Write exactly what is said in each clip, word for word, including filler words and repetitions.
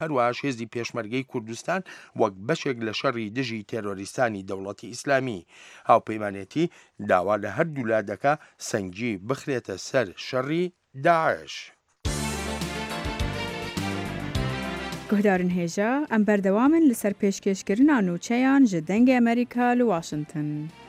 هەروەها هێزی پێشمەرگەی کوردستان وەک بەشێک لە شەڕی دژی تێرۆریستانی دەوڵەتی ئیسلامی. هاوپەیمانێتی داوا لە هەردوو لادەکە سەنگی بخرێتە سەر شەڕی داعش. گهدارن هێژە ئەم بەردەوامن لەسەر پێشکەشکردنا نوچەیان ji dengê Amerîka li Washington.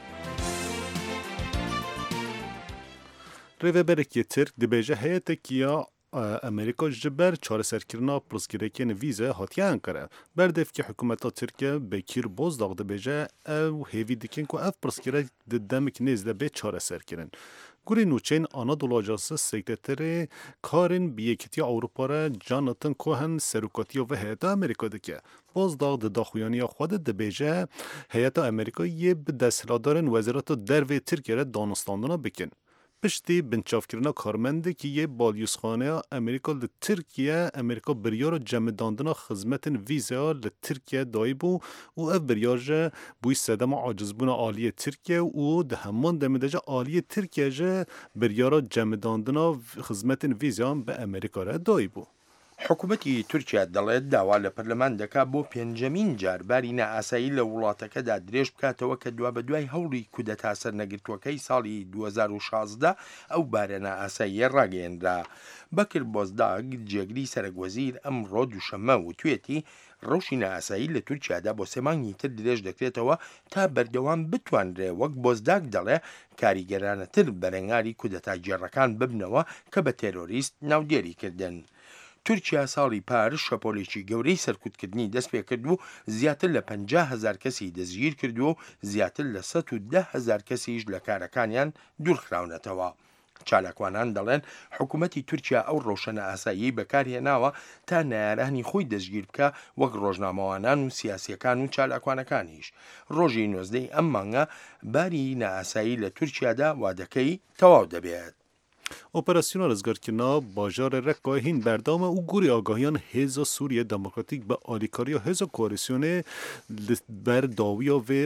Rêveberekî Tirk dibêje heyeteke Amerîka ji ber çareserkirina pirsgirêkên vîze hatiye Ankara. Berdevkî hikûmeta Tirkiye Bekir Bozdağ dibêje ew hêvî dikin ku ev pirsgirêk di demik nêz de bê çareserkirin. Gurê nûçeyên Anadolu Ajansı Sekreterê karên Biyekîtiya Ewropa re Jonathan Cohen serokatiya ve heyeta Amerîka dike. Bozdağ di daxuyaniya xwe de dibêje heyeta Amerîkayê bi desthilatdarên Wezareta Dervê Tirkiye re danûstandina bikin. Piştî binçavkirina karmendekî yê balyozxaneya Amerîka li Tirkiye, Amerîka biryara cemidandina xizmetên vîzeya li Tirkiye dayî bû û ev biryar ji bûyî sedema acizbûna aliyê Tirkiye û di heman demê de jî aliyê Tirkiye ji biryara cemidandina xizmetên vîzeyan bi Amerîka re dayî bû. حکوومەتی تورکیا دەڵێت داوا لە پەرلەمان دەکات بۆ پێنجەمین جار باری نائاسایی لە وڵاتەکەدا درێژ بکاتەوە کە دوا بە دوای هەوڵی کودەتا سەرنەگرتووەکەی ساڵی دوو هەزار و شازدە ئەو بارە نائاساییە ڕاگەیەنرا. بەکر بۆزداگ جێگری سەرۆکوەزیر ئەمڕۆ دووشەممە وتوێتی ڕەوشی نائاسایی لە تورکیادا بۆ سێ مانگی تر درێژ دەکرێتەوە تا بەردەوام بتوانرێ وەک بۆزداگ دەڵێ کاریگەرانەتر بەرەنگاری کودەتا جێڕەکان ببنەوە کە بە تێرۆریست ناودێری کردن. تورکیا ساڵی پار شەپۆلێکی گەورەی سەرکوتکردنی دەست پێ کرد و زیاتر لە پەنجا هەزار کەسی دەستگیر کردووە و زیاتر لە سەد و دە هەزار کەسیش لە کارەکانیان دوورخراونەتەوە. چالاکوانان دەڵێن حکوومەتی تورکیا ئەو ڕۆشنە ئاسایی بەکارهێناوە تا نایارانی خۆی دەستگیر بکە وەک ڕۆژنامەوانان و سیاسیەکان و چالاکوانەکانیش. ڕۆژی نۆزدەی ئەم مانگە باری نائاسایی لە تورکیادا وادەکەی تەواو دەبێت. Operasyona rizgarkirina bajarê Rekkayê hîn berdam e û gurê agahiyan Hêza Sûriya Demokratîk bi alîkariya Hêza Koalîsyonê li ber dawiya vê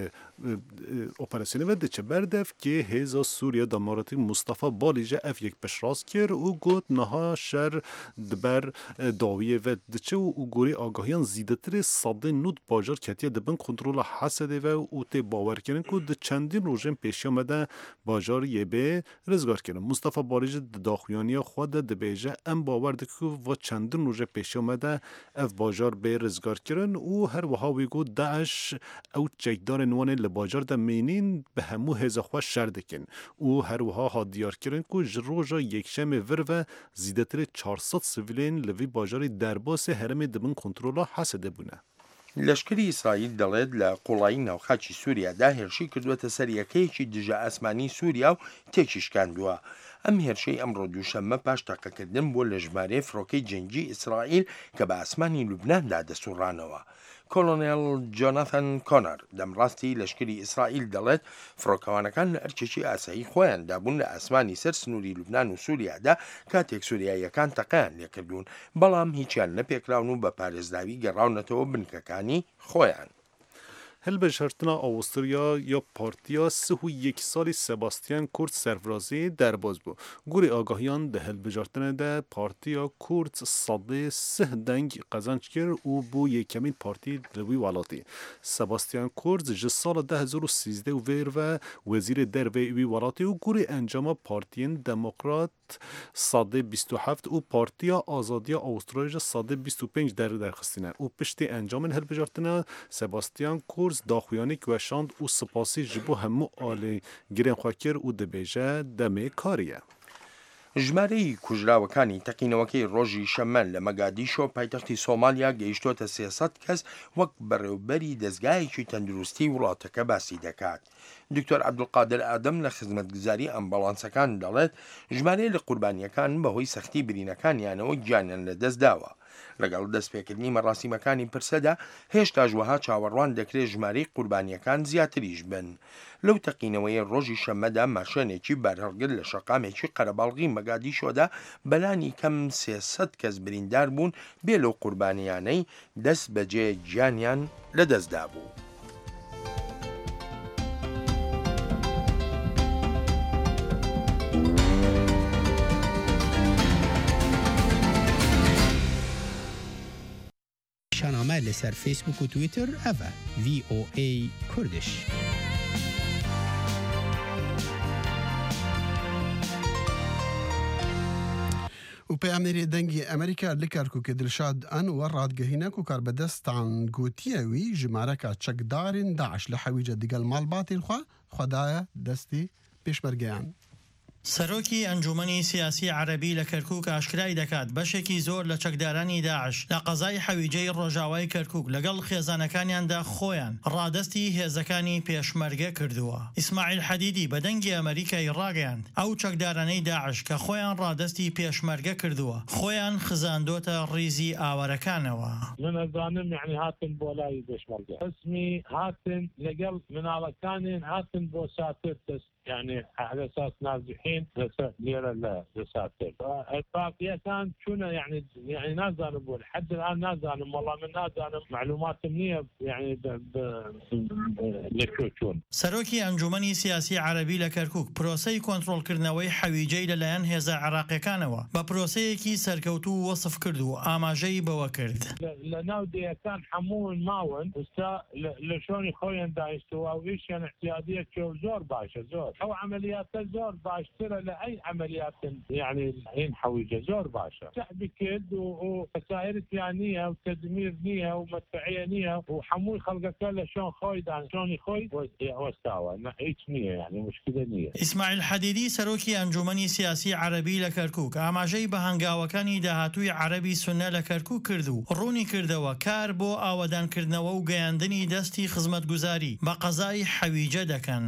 operasyonê ve diçe berdev kê Hêza Sûriya Demokratîk Mustafa Balî ji ev yek piştrast kir û got niha şer di ber dawiyê ve diçe û gurê agahiyan zîdetirê sedê nû bajar ketiye dibin kontrola Hesedê ve û tê bawerkirin ku di çendîn rojên pêşiya me de bajarî yê bê rizgarkirin. Mustafa Balî ji di daxuyaniya xwe de dibêje em bawer dikin ku va çendin rojê pêşiya me de ev bajar bê rizgarkirin û her wiha wî got Daeş ew çekdarên wan ê li bajar de mênîn bi hemû hêza xwe şer dikin û her wiha hat diyarkirin ku ji roja yekşemê vir ve zîdetirê çar sed sivîlên li vî bajarê derbasê herêmê dibin kontrola Hesedê bûne. لەشکری ئیسرائیل دەڵێت لە قوڵایی ناوخاچی سووریادا هێرشی کردووەتە سەر یەکەیەکی دژە ئاسمانی سووریا و تێکی شکاندووە. ئەم هێرشەی ئەمڕۆ دووشەممە پاش تاقەکردن بۆ لە ژمارەی فڕۆکەی جەنگی ئیسرائیل کە بە ئاسمانی لوبناندا دەسوڕانەوە. کۆلۆنێل جۆناتان کۆنەر دەمڕاستی لەشکری ئیسرائیل دەڵێت فڕۆکەوانەکان لە ئەرکێکی ئاسایی خۆیان دابوون لە ئاسمانی سەر سنووری لوبنان و سووریادا کاتێک سووریاییەکان تەقەیان لێکردوون، بەڵام هیچیان نەپێکراون و بە پارێزراوی گەڕاونەتەوە بنکەکانی خۆیان. Hilbijartina Avustrya ya Partiya sih û yek salî Sebastian Kurz serfirazê derbas bû. Gurê agahiyan di hilbijartinê de Partiya Kurz sedê sih deng qezanc kir û bû yekemîn partî li wî welatê. Sebastian Kurz ji sala deh hezar û sîzdeh û vêr ve wezîrê dervê wî welatê û gurê encama Partiyên Demokrat sedê bîst û heft û Partiya Azadiya Avustralya ji sedê bîst û pênc derxistîne û piştî encamên hilbijartina Sebastian Kurz daxuyanî weşand û spasî ji bo hemû alêgirên xwe kir û dibêje demê karî ye. ژمارەی کوژراوەکانی تەقینەوەکەی ڕۆژی شەمەن لە مەگادیشۆ پایتەختی سۆمالیا گەیشتۆتە سێسەد کەس وەک بەڕێوەبەری دەستگایەکی تەندروستی وڵاتەکە باسی دەکات. دکتۆر عەبدولقادر ئادەم لە خزمەتگوزاری ئەمبەڵانسەکان دەڵێت ژمارەی لە قوربانیەکان بەهۆی سەختی برینەکانیانەوە گیانیان لەدەستداوە. لەگەڵ دەستپێکردنی مەراسیمەکانی پرسەدا هێشتا ژوەها چاوەڕوان دەکرێت ژمارەی قوربانیەکان زیاتریش بن. لەو تەقینەوەی ڕۆژی شەمەدا ماشێنێکی بەرهەڵگر لە شەقامێکی قەرەباڵغی مەگادیشۆدا بەلانی کەم سێسەد کەس بریندار بوون بێ لەو قوربانیانەی دەست بەجێ گیانیان لەدەستدا بوو. شنامه لسر فیسبوک و تویتر اوه وی او ای کردش. و پیامنری دنگی امریکا لکرکو که دلشاد ان و رادگهینه کو کار بدست عن گوتیوی جمارکا چکدارین داعش لحویجه دیگل مالباتی خوا خدای دستی پیشبرگیان. سەرۆکی ئەنجومەنی سیاسی عەرەبی لە کەرکووک ئاشکرای دەکات بەشێکی زۆر لە چەکدارانی داعش لە قەزای حەویجەی ڕۆژاوای کەرکووک لەگەڵ خێزانەکانیاندا خۆیان ڕادەستی هێزەکانی پێشمەرگە کردووە. ئیسماعیل حەدیدی بە دەنگی ئەمریکای ڕاگەیاند ئەو چەکدارانەی داعش کە خۆیان ڕادەستی پێشمەرگە کردووە خۆیان خزاندۆتە ڕیزی ئاوەرەکانەوە. من ئەزانم یعنی هاتن بۆ لای پێشمەرگە اسمی هاتن لەگەڵ مناڵەکانیان هاتن بۆ ساتر دەست يعني على اساس نازحين ليره لا لساتر الباقيه كان شنو يعني يعني نازل نقول لحد الان نازل والله من نازل معلومات منيه يعني لشوشون سەرۆکی ئەنجومەنی سیاسی عەرەبی لە کەرکووک پرۆسەی کۆنتڕۆڵکردنەوەی حەویجەی لەلایەن هێزە عێراقیەکانەوە بە پرۆسەیەکی سەرکەوتوو وەسف کرد و ئاماژەی بەوە کرد لە ناو دیەکان هەموون ماون ئستا لە شۆنی خۆیان داهێشتەوە و ئیشیان احتیاجیەکی زۆر باشە زۆر أو عمليات زور باشترة لأي عمليات يعني الحين حويجة زور باشا سحب كد وخسائر ثانية وتدمير نية ومدفعية نية وحمول خلقك له شلون خويد عن شلون يخويد واستوى هيك نية يعني مشكلة نية. إسماعيل حديدي سەرۆکی ئەنجومەنی سیاسی عەرەبی لە کەرکووک ئاماژەی بە هەنگاوەکانی داهاتووی عەرەبی سونە لە کەرکووک کرد و ڕوونی کردەوە کار بۆ ئاوەدانکردنەوە و گەیاندنی دەستی خزمەتگوزاری بە قەزای حەویجە دەکەن.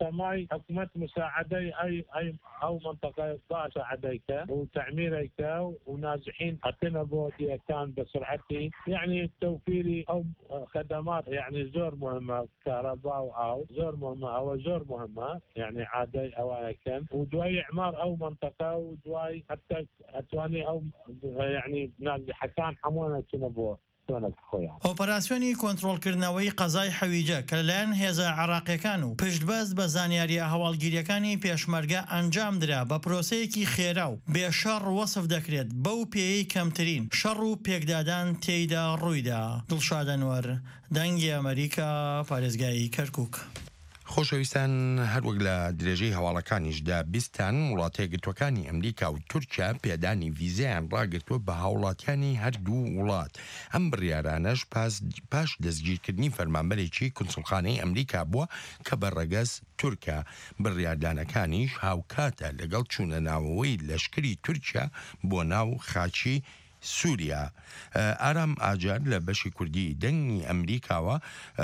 حكومة مساعدة أي أي أو منطقة مساعديك وتعميرك ونازحين حتى بودي كان بسرعتي يعني توفيري أو خدمات يعني زور مهمة كهرباء أو زور مهمة أو زور مهمة يعني عادي أو كان ودواي إعمار أو منطقة ودواي حتى أتواني أو يعني نازح كان حمونا تنبوه. ئۆپەراسیۆنی کۆنتڕۆڵکردنەوەی قەزای حەویجە کە لەلایەن هێزە عێراقیەکان و پشتبەست بە زانیاریە هەواڵگیریەکانی پێشمەرگە ئەنجام درا بە پرۆسەیەکی خێرا و بێشەڕ وەسف دەکرێت بەو پێیەی کەمترین شەڕ و پێکدادان تێیدا ڕوویدا. دڵشاد ئەنوەر دەنگی ئەمریکا پارێزگای کەرکووک. خۆشەویستان هەروەک لە درێژەی هەواڵەکانیشدا بیستان وڵاتە یەکگرتووەکانی ئەمریکا و تورکیا پێدانی ڤیزایان ڕاگرتووە بە هاوڵاتیانی هەردوو وڵات. ئەم بڕیارانەش پاش دەستگیرکردنی فەرمانبەرێکی کونسڵخانەی ئەمریکا بووە کە بە ڕەگەز تورکە. بڕیاردانەکانیش هاوکاتە لەگەڵ چوونە ناوەوەی لەشکری تورکیا بۆ ناو خاچی سووریا. ئارام ئاجار لە بەشی کوردی دەنگی ئەمریکاوە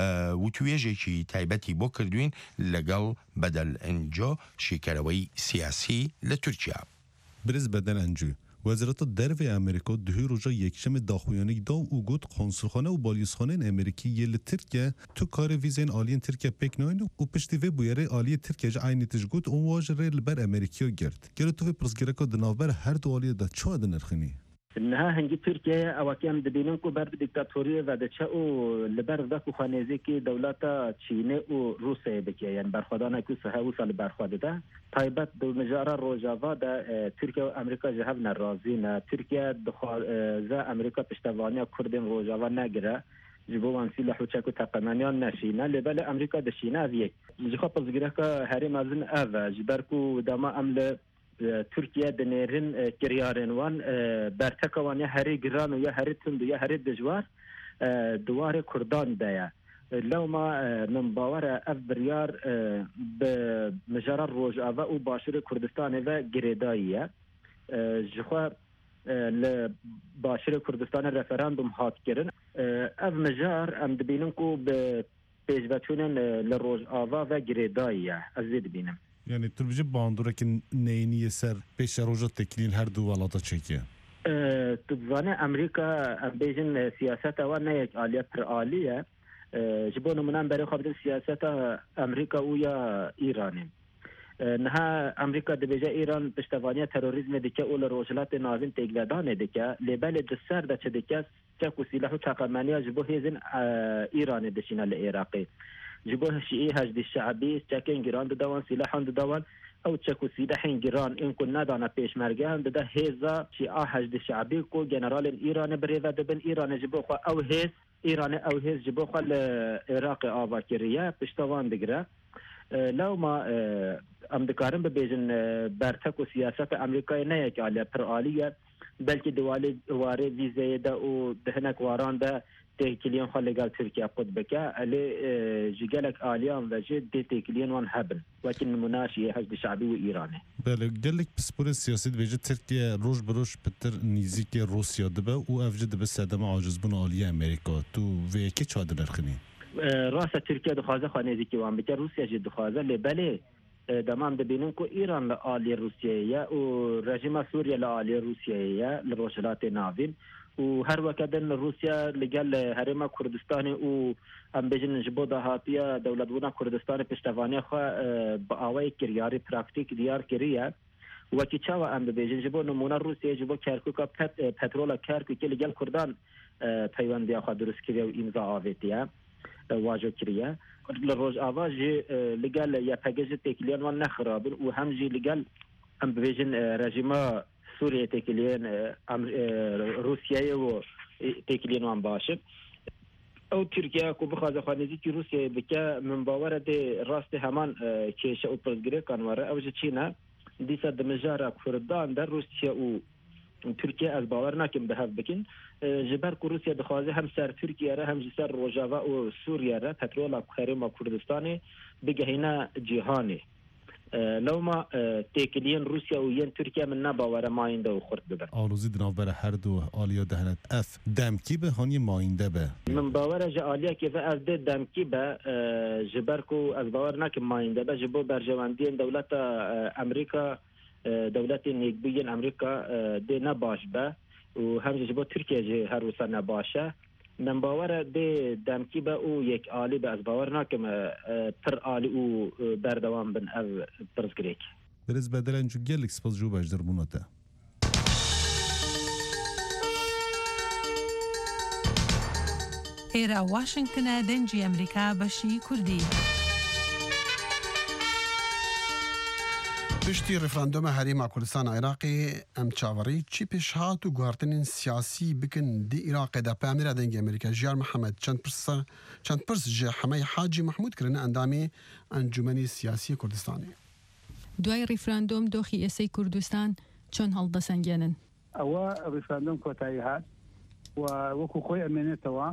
وتوێژێکی تایبەتی بۆ کردوین لەگەڵ بەدەل ئەنجۆ شیکەرەوەی سیاسی لە تورکیا. برز بەدەل ئەنجو وەزارەتە دەرەوەی ئەمریکا دوهێ ڕۆژە یەکشەمە داخوایانێک دا و گوت قۆنسڵخانە و بالیۆزخانەیان ئەمریکیە لە تورکیا تو کارە ڤیزایان ئالیان تورکیا پێک ناین و پشتی vê bûyerê aliyê Tirkiye ji aynî tij got û wa ji rê li ber Amerîkaya girt. Gelo tu vê pirsgirêka di navber her du aliyê de çi dinirxînî? إنها هنجي تركيا أو كان دبينكو برد ديكتاتورية بعد شاءو لبر ذاك وخانزيكي دولة تشينة وروسيا بكيا يعني برخدانا كل سهوس على برخدته طيبت بمجرى روجافا دا تركيا وأمريكا جهبنا الرازين تركيا دخل ذا أمريكا بشتوانيا كردين روجافا نجرة جبوا وانسيل حوشكو تقنانيان نشينا لبل أمريكا دشينا فيك جخا بزجرك هاري مازن أفا جبركو دما أمل تركيا دنيرن كريارن وان برتكوان يا هري جران ويا هري تند ويا هري دجوار دوار كردان دايا لو ما من باور اف بريار بمجرى الروج افا وباشر كردستان و جريدايه جخوا لباشر كردستان الريفراندوم هات كرن اف مجار ام دبينكو بيجبتونن للروج افا و جريدايه ازيد بينم يعني تربجي باندورك نيني سر بيش روجة تكلين هر دو ولاتا تشيكيا أه تبزانه أمريكا بيجن سياسة وانا يك آلية آلية أه جبونا منان بري خابدن سياسة أمريكا ويا إيراني أه نها أمريكا دبيجا إيران بشتوانية تروريزم ديكا أول روجلات نازن تقلادان ديكا لبالي جسر دا چه ديكا چاكو سلاحو تاقمانيا جبو هيزن أه إيراني دشينا لإراقي جبوه الشيعي هجد الشعبي ساكن جيران دوان سلاحان دوان او تشكو سيدا حين جيران ان كنا دانا بيش مرجان ده هيزا شي احد شعبي كو جنرال ايران بريدا دبن ايران جبو او هيز ايران او هيز جبو خل العراق اباكريه بشتوان دغرا لو ما ام دكارم ببيجن برتك وسياسه امريكا نه على براليه بلکه دوالي واره ویزه ده او دهنك واران ده تهكليون خلي قال تركيا قد بكا على جيجالك آليان وجد دي تهكليون وان هبن ولكن مناشي حزب شعبي وإيراني بله قالك بسبور السياسي بيجي تركيا روش بروش بتر نيزيك روسيا دبا وأفجد بس هذا ما عاجز بنا آلية أمريكا تو في كي شاد نرخني راسا تركيا دخازة خانيزيكي وان بكا روسيا جد دخازة لبالي دمام دبینن کو ایران لآلی روسیه و رژیم سوریا لآلی روسیه لروشلات ناوین و هر وقت روسیا لجل هرم کردستان و ام بجن جبودا هاتیا دولت بنا کردستان پشتوانه خو باوی کریاری پراکتیک دیار کریه و کی چاوا ام بجن جبو نمونه روسیه جبو کرکوک پترول کرکوک لجل کردان پیوندی خو درست کریه و امضا آویتیه واجو کریه لروج آواز لقال يا باجز تكليان ولا خراب وهم جي لقال ام بيجن رجيم سوريا تكليان روسيا و تكليان وان باشب او تركيا كو بخاز خانيزي كي روسيا بكا من باور دي راست همان كيش او برزغري كان ورا او جينا دي صد مجارا كردان در روسيا و تركيا از باور ناكم بهاف بكن جبر روسيا دخوازه هم سر تركيا را هم سر روجاوا و سوريا را بترول كريم كردستان بجهينا جهاني لو ما تكلين روسيا وين تركيا من نباور ماينده و خرد ببر آروزی دناو بر هر دو آلیا دهنت اف دمکی به هانی ماینده به من باور جا آلیا که از ده دمکی به جبر کو از باور ناکم ماینده به جبو برجواندین دولت امریکا دولت نيكبيين أمريكا دي نباش با وهم جبو تركيا جي هروسا نباشا من باور دي دمكي با او يك آلي با از باور ناكم پر آلي او بردوان بن او برزگريك برز بدلن جو گلك سپاس جو بجدر بوناتا إيرا واشنطن دنجي أمريكا بشي كردي پشتی رفراندوم هریما کردستان عراقی ام چاوری چی پیشهات و گوارتنین سیاسی بکن دی عراق دا پامیر دنگ امریکا جیار محمد چند پرس چند پرس جه حمی حاجی محمود کرنه اندامی انجمنی سیاسی کردستانی دوای رفراندوم دۆخی ئێسەی کوردستان چۆن هەڵدەسەنگێنن؟ ئەوە ڕفراندۆم کۆتایی هات و وەکو خۆی ئەمێنێتەوە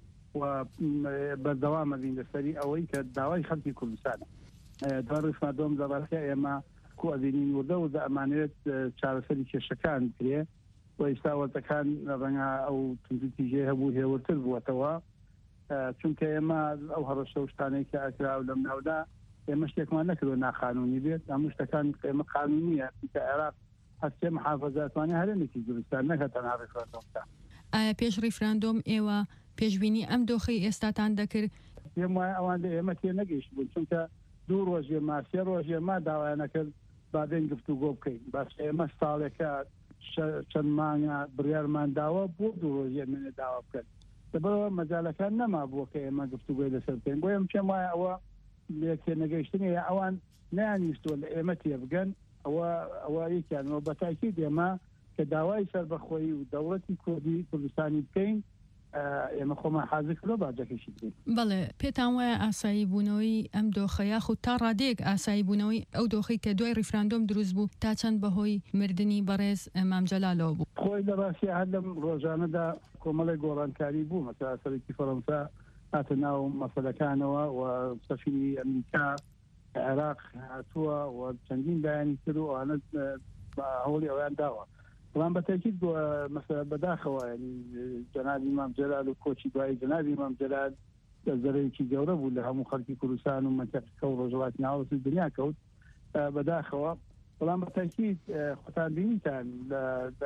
و بەردەوامە بین لەسەری ئەوەی کە داوای خەڵکی کوردستانە. دوای ڕفراندۆم دەبارەکە ئێمە کو ئەبینین وردە وردە ئەمانوێت چارەسەری کێشەکان بکرێ و ئێستا وەردەکان ڕەنگە ئەو تونتیژێ هەبوو هێورتر بووەتەوە چونکە ئێمە ئەو هەڕەشە شتانەی کە ئەکراو لەم ناودا ئێمە شتێکمان نەکردو ناقانونی بێت هەموو شتەکان ئێمە قانونیە کە عێراق هەستێ محافەزاتوانی هەرێمێکی کوردستان نەکە تەنها ڕفراندۆمدا. ئایا پێش ڕفراندۆم ئێوە پێشبینی ئەم دۆخەی ئێستاتان دەکرد؟ پێم وایە ئەوانە ئێمە تێ نەگەیشت بوون چونکە دوو ڕۆژێ ما سێ ڕۆژێ ما داوایانەکرد بادێن گفتوگۆ بکەین باش ئێمە ساڵێکە چەند مانگە بڕیارمان داوە بۆ دوو ڕۆژێ منێ داوا بکەن لەبەرەوە مەجالەکان نەما بووە کە ئێمە گفتوگۆی لەسەر بکەین بۆ ئێمە پێم وایە ئەوە لێکێ نەگەیشتنی ئەوان نەیانویستوە لە ئێمە تێبگەن ئەوە ئەوە یەکیانەوە بەتاکید ئێمە کە داوای سەربەخۆیی و دەوڵەتی کوردی کوردستانی بکەین ئێمە خۆمان حاضر کردو باجەکەشی بکەین. بەڵێ پێتان وایە ئاسایی بوونەوەی ئەم دۆخە یاخود تا ڕادەیەک ئاسایی بوونەوەی ئەو دۆخەی کە دوای ڕفراندۆم دروست بوو تا چەند بەهۆی مردنی بەڕێز مام جەلالەوە بوو. خۆی لەڕاستی هەر لەم ڕۆژانەدا کۆمەڵی گۆڕانکاری بوو مەسەلا سەرۆکی فەڕەنسا هاتە ناو مەسەلەکانەوە و سەفیری ئەمریکا عێراق هاتووە و چەندین بەیانی کرد و ئەوانە هەوڵی ئەویان داوە. بەڵام بەتاکید مەسەلە بەداخەوە جەنابی مام جەلال و کۆچی دوای جەنابی مام جەلال دەرزەرەیەکی گەورە بوو لە هەموو خەڵکی کوردستان و مەنتەقەکە و ڕۆژهەڵاتی ناوەڕاستی دنیا کەوت بەداخەوە. بەڵام بەتاکید خۆتان بینیتان لە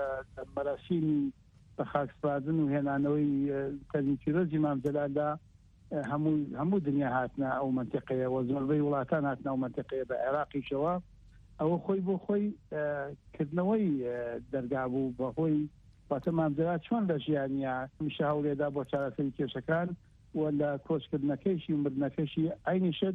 مەراسیمی بە خاکسپاردن و هێنانەوەی کەزیکیرۆزی مام جەلالدا هەموو دنیا هاتنە ئەو مەنتەقەیە و زۆربەی وڵاتان هاتنە ئەو مەنتەقەیە بە عێراقیشەوە ئەوە خۆی بۆ خۆی کردنەوەی دەرگا بوو بە خۆی واتە مام جەلال چۆن لە ژیانیا هەمیشە هەوڵێدا بۆ چارەسەری کێشەکان و لە کۆچکردنەکەیشی و مردنەکەشی عینی شت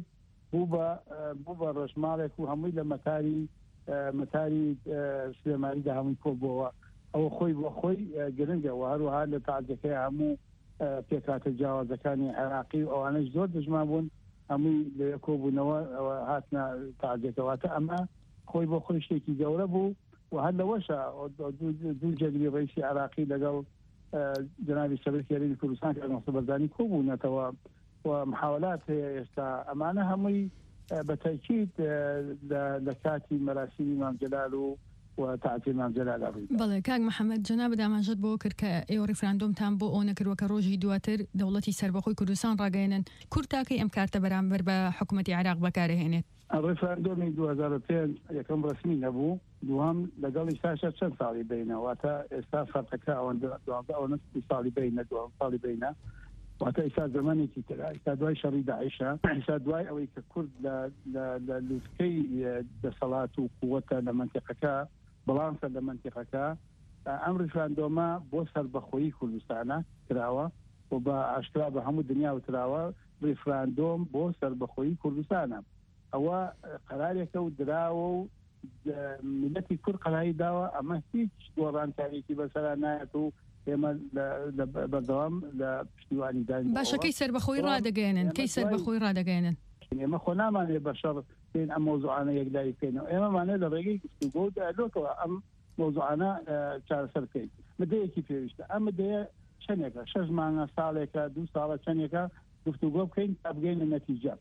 بوو بە بوو بە ڕژماڵێک و هەمووی لە مەتاری مەتاری سلێمانیدا هەمووی کۆبووەوە ئەوە خۆی بۆ خۆی گرنگەوە هەروەها لە تاجەکەی هەموو پێکاتە جیاوازەکانی عێراقی و ئەوانەش زۆر دژمان بوون هەمووی لە کۆبوونەوە هاتنە تاجەکەواتە ئەمە خۆی بۆ خۆی شتێکی گەورە بوو و هەر لەوەشە دوو جەگری ڕئیسی عێراقی لەگەڵ جنابی سەرۆکی هەرێمی کوردستان کە نەسر بەرزانی کۆبوونەتەوە و محاولات هەیە ئێستا ئەمانە هەمووی بە تاکید لە کاتی مەراسیمی مام جەلال و وتعطيل مام جلال أبي. بله كاغ محمد جناب دامنجد بو كرك ايو ريفراندوم تام بو اون كروك روجي دواتر دولتي سربخوي كردستان راغينن كورتاكي ام كارت برامبر بحكومه العراق بكاره هنا. الريفراندوم دو هزار وثلاثة يكون رسمي نبو دوهم لقال إشاشة شن صالي بينه واتا إستاف فرقك أو أو نفس صالي بينه دوهم صالي بينه واتا إستاذ زماني كتير إستاذ دواي شريدة عيشة إستاذ دواي أو ككرد ل ل لسكي بصلاة وقوة لمنطقة بلانسا لمنطقة أمر ريفراندوما بوصل بخوي كردستان تراوا وبأشكال بهم الدنيا وتراوا ريفراندوم بوصل بخوي كردستان أو قرارك ودراو ملتي كل قراري داوا أما هيك دوران تاريخي مثلا ناتو إما بالدوام لبشتواني دان باشا كيسر بخوي رادة جينن كيسر بخوي رادة جينن إما خونا ما نبشر بين أم موضوعنا يقدر يكينه إما ما نقدر رجيك تقول لوك أم موضوعنا شار سركين مدة كيف يشتى أم مدة شنيكا شش معنا سالك دو سالة شنيكا دفتو كين تبغين النتيجة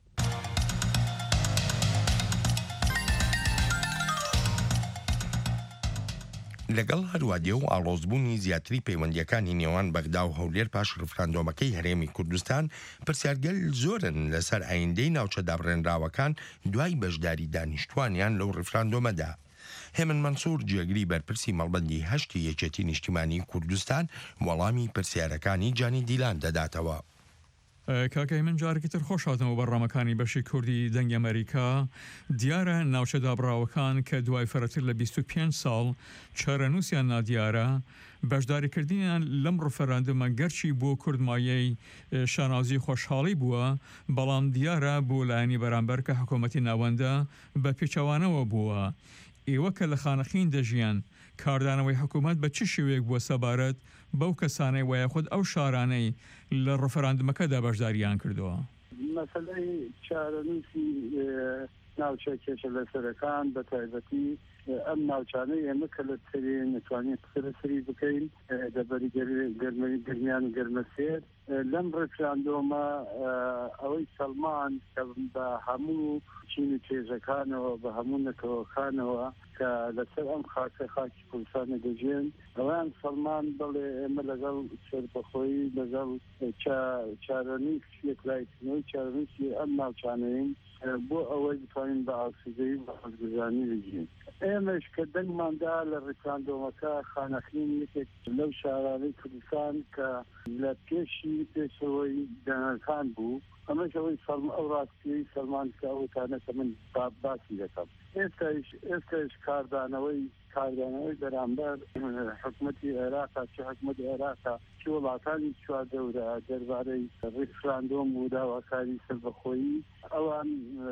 لەگەڵ هەروادێ و ئاڵۆزبوونی زیاتری پەیوەندیەکانی نێوان بەغدا و هەولێر پاش ڕفراندۆمەکەی هەرێمی کوردستان پرسیارگەل زۆرن لەسەر ئایندەی ناوچە دابڕێنراوەکان دوای بەشداری دانیشتوانیان لەو ڕفراندۆمەدا. هێمن مەنسوور جێگری بەرپرسی مەڵبەندی هەشتی یەکێتی نیشتیمانی کوردستان وەڵامی پرسیارەکانی جانی دیلان دەداتەوە. کاکەی من جارێکی تر خۆش هاتمەوە بەڕامەکانی بەشی کوردی دەنگی ئەمریکا دیارە ناوچە دابڕاوەکان کە دوای فەرەتر لە بیست و پێنج ساڵ چارەنووسیان نادیارە بەشداریکردنیان لەم ڕفراندۆمە گەرچی بۆ کوردمایەی شانازی خۆشحاڵی بووە بەڵام دیارە بۆ لایەنی بەرامبەر کە حکوومەتی ناوەندە بە پێچەوانەوە بووە. ئێوە کە لە خانەخین دەژیان کاردانەوەی حکوومەت بە چ شێوەیەک بووە سەبارەت بەو کەسانەی وایە خود ئەو شارانەی لە ڕفراندمەکەدا بەشداریان کردووە. مەسەلەی چارەنووسی ناوچە کێشە لەسەرەکان بە تایبەتی ئەم ناوچانەی ئێمە کە لە سەری نتوانین سەرسەری بکەین دەبەری گەرمەی گرمیان و گەرمەسێر لەم ڕفراندۆمە ئەوەی سەلمان کە بە هەموو چین و چێژەکانەوە بە هەموو نەتەوەکانەوە کە لەسەر ئەم خاکە خاکی کوردستانە دەژێن ئەویان سەلمان بڵێ ئێمە لەگەڵ سەربەخۆیی لەگەڵ چارەنووس یەکلایکردنەوەی چارەنووسی ئەم ناوچانەیەن بۆ ئەوەی بتوانین بە ئاسوودەیی بە حەزگوزانی بژین. ئێمەش کە دەنگماندا لە ڕفراندۆمەکە خانەخین یەکێک لەو شارانەی کوردستان کە لە پێشی پێشەوەی دەنگەکان بوو ئەمەش ئەوەی ئەو ڕاستیەی سەلمان کە ئەوتانەکە من باسی دەکەم. ئێستاش ئێستاش کاردانەوەی کاردانەوەی بەرامبەر حکوومەتی عێراقا چ حکوومەتی عێراقا چ وڵاتانی چوار دەورە دەربارەی ڕفراندۆم و داواکاری سەربەخۆیی ئەوان